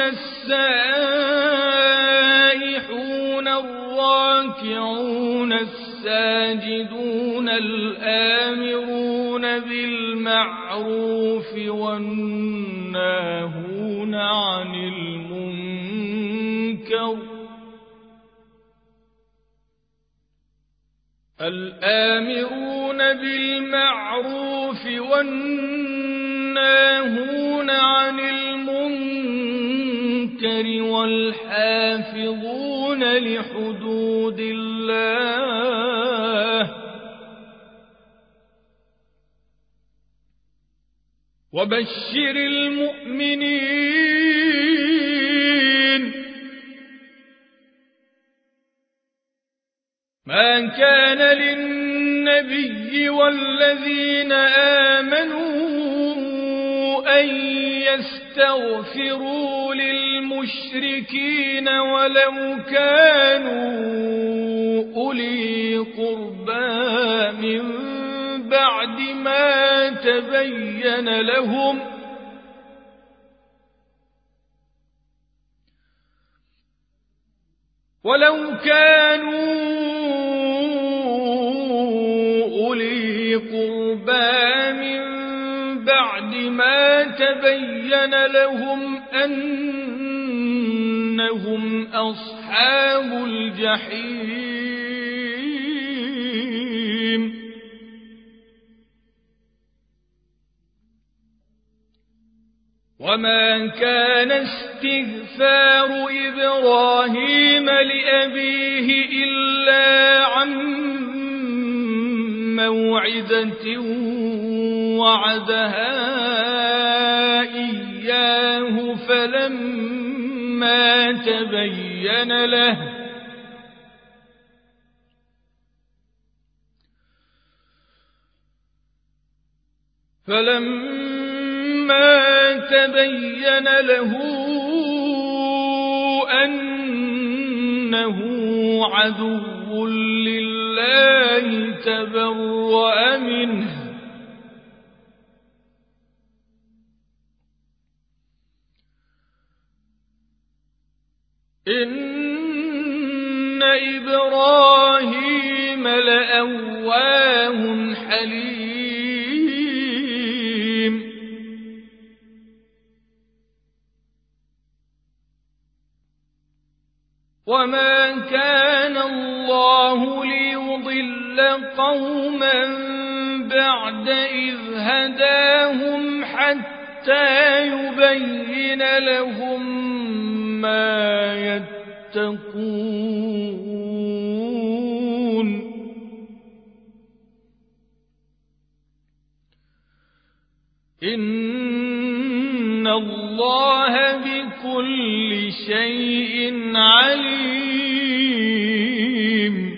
السائحون الراكعون الساجدون الآمرون بالمعروف والناهون عن المنكر الآمرون بالمعروف والناهون عن المنكر والحافظون لحدود الله وبشر المؤمنين ما كان للنبي والذين آمنوا أن يستغفروا للمشركين ولو كانوا أولي قربى من بعد ما تبين لهم ولو كانوا أولي قربى من بعد ما تبين لهم أنهم أصحاب الجحيم وما كان استغفار إبراهيم لأبيه إلا عن موعدة وعدها إياه فلما تبين له فلما تبين له أنه عدو لله تبرأ منه إن إبراهيم لأواه حليم وما كان الله ليضل قوما بعد إذ هداهم حتى يبين لهم ما يتقون إن الله بكل شيء عليم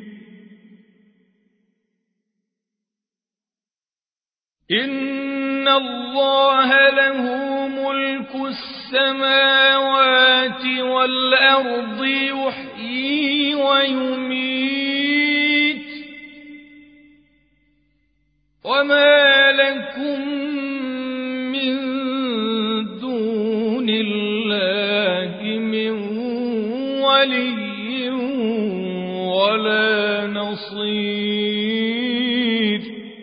إن الله له ملك السماوات والأرض يحيي ويميت وما لكم من دون الله من ولي ولا نصير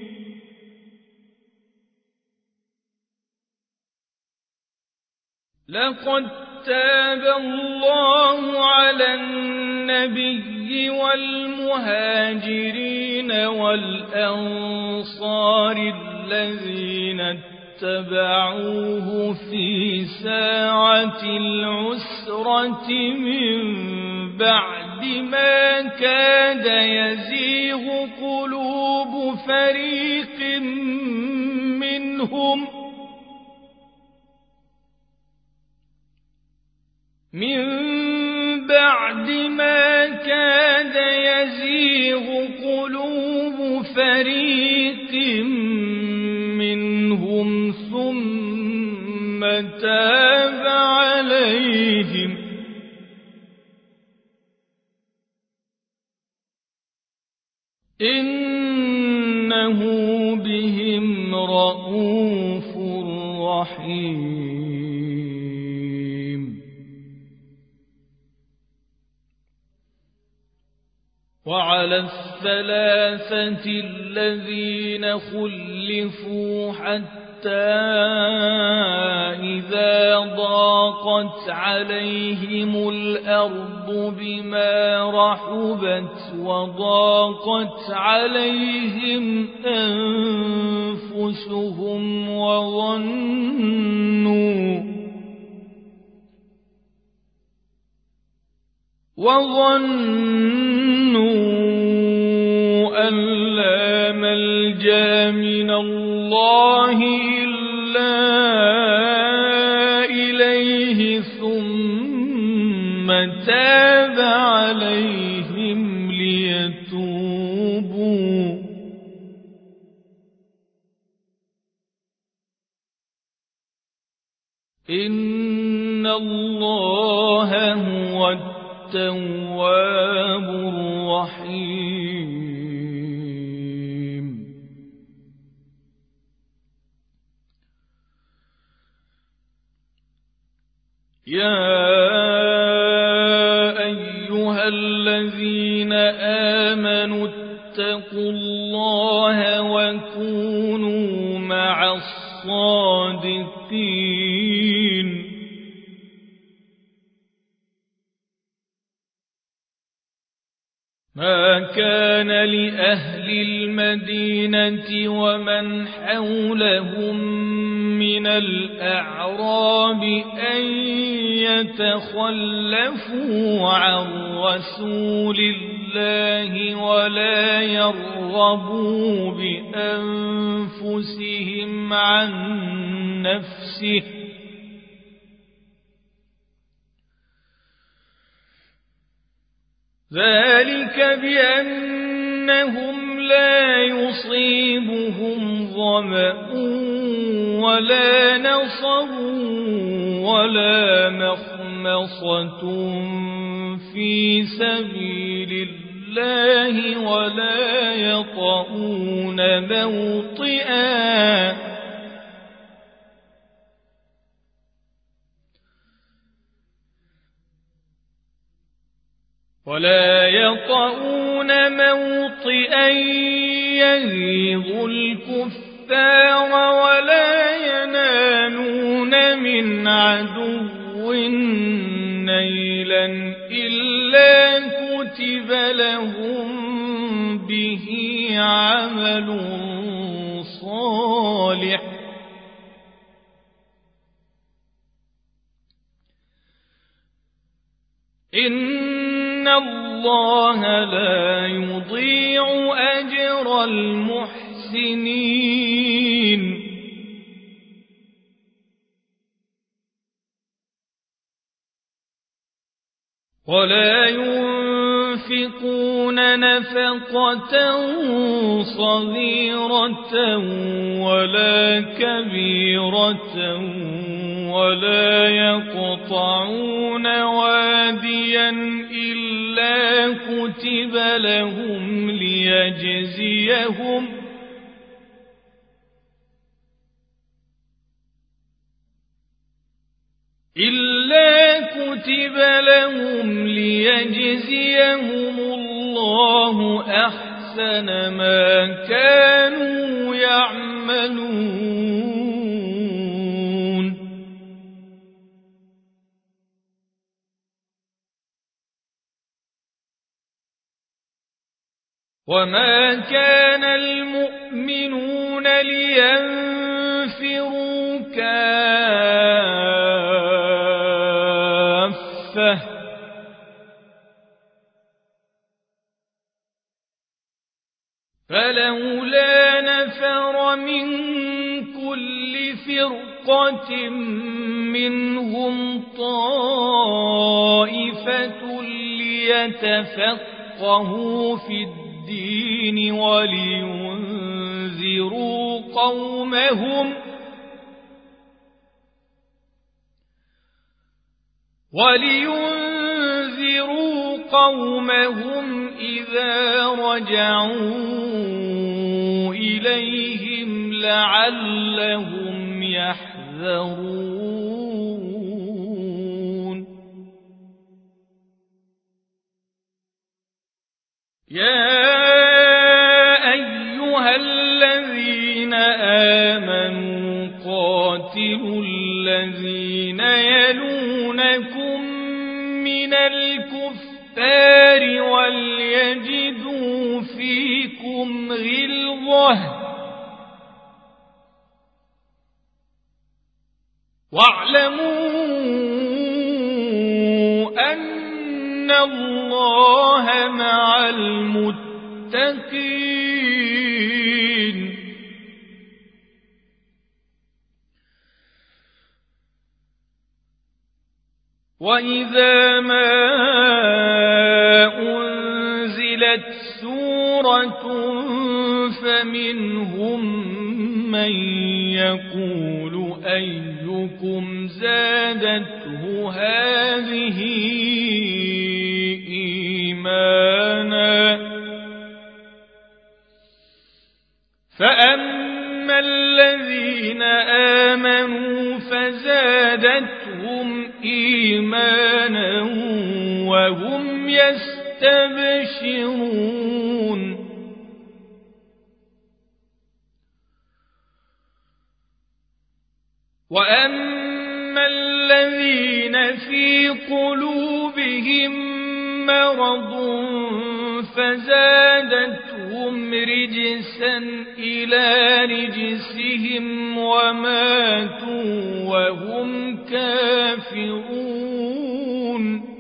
لقد تاب الله على النبي والمهاجرين والأنصار الذين اتبعوه في ساعة العسرة من بعد ما كاد يزيغ قلوب فريق منهم من بعد ما كاد يزيغ قلوب فريق منهم ثم تاب عليهم إنه بهم رءوف رحيم وعلى الثلاثة الذين خلفوا حتى إذا ضاقت عليهم الأرض بما رحبت وضاقت عليهم أنفسهم وظنوا وظنوا أن لا ملجأ من الله أملى إليه ثم تاب عليهم ليتوبوا إن الله هو التواب الرحيم. يا أيها الذين آمنوا اتقوا الله وكونوا مع الصادقين. ما كان لأهل المدينة ومن حولهم من الأعراب أن يتخلفوا عن رسول الله ولا يرغبوا بأنفسهم عن نفسه ذلك بأنهم لا يصيبهم ظمأ ولا نصب ولا مخمصة في سبيل الله ولا يطؤون موطئا ولا يطؤون موطئا يغيظ الكفار ولا ينالون من عدو نيلا إلا كتب لهم به عمل صالح إن الله لا يضيع أجر المحسنين. ولا ينفقون نفقة صغيرة ولا كبيرة ولا يقطعون واديا إلا كتب لهم ليجزيهم إلا كتب لهم ليجزيهم الله أحسن ما كانوا يعملون. وما كان المؤمنون لينفروا كافة فلولا نفر من كل فرقة منهم طائفة ليتفقهوا في الدين ولينذروا قومهم ولينذروا قومهم إذا رجعوا إليهم لعلهم يحذرون. يا أيها الذين آمنوا قاتلوا الذين يلونكم من الكفار وليجدوا فيكم غلظة واعلموا أن الله مع المتقين. وإذا ما أنزلت سورة فمنهم من يقول أيكم زادته هذه إيمانا فأما الذين آمنوا فزادتهم إيمانا وهم يستبشرون وأما الذين في قلوبهم مرض فزادتهم رجسا إلى رجسهم وماتوا وهم كافرون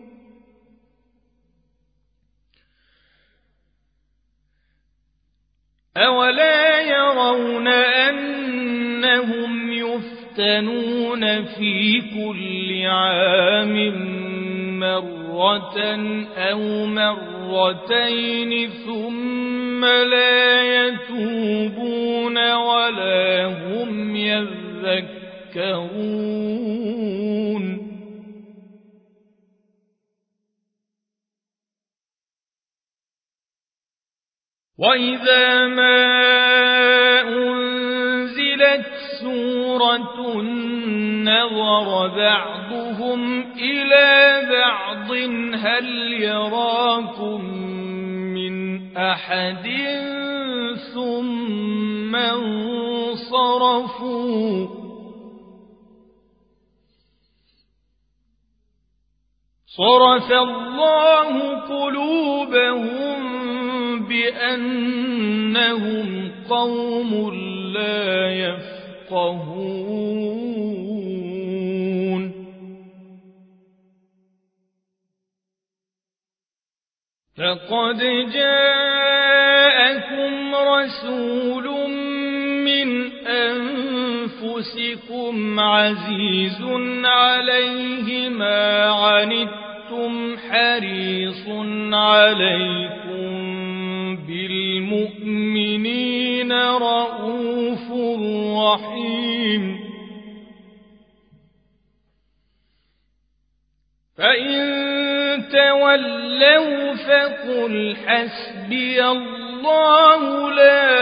أولا يرون أنهم يفتنون في كل عام مرة أو مرتين ثم لا يتوبون ولا هم يذكرون وإذا ما أنزلت سورة نظر بعضهم إلى بعض هل يراكم من أحد ثم انصرفوا صرف الله قلوبهم بأنهم قوم لا يفقهون لقد جاءكم رسول من أنفسكم عزيز عليه ما عنتم حريص عليكم بالمؤمنين رؤوف رحيم فإن تولوا فقل حسبي الله لا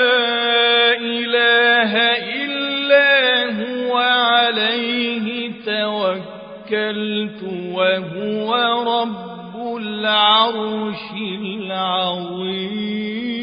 إله إلا هو عليه توكلت وهو رب العرش العظيم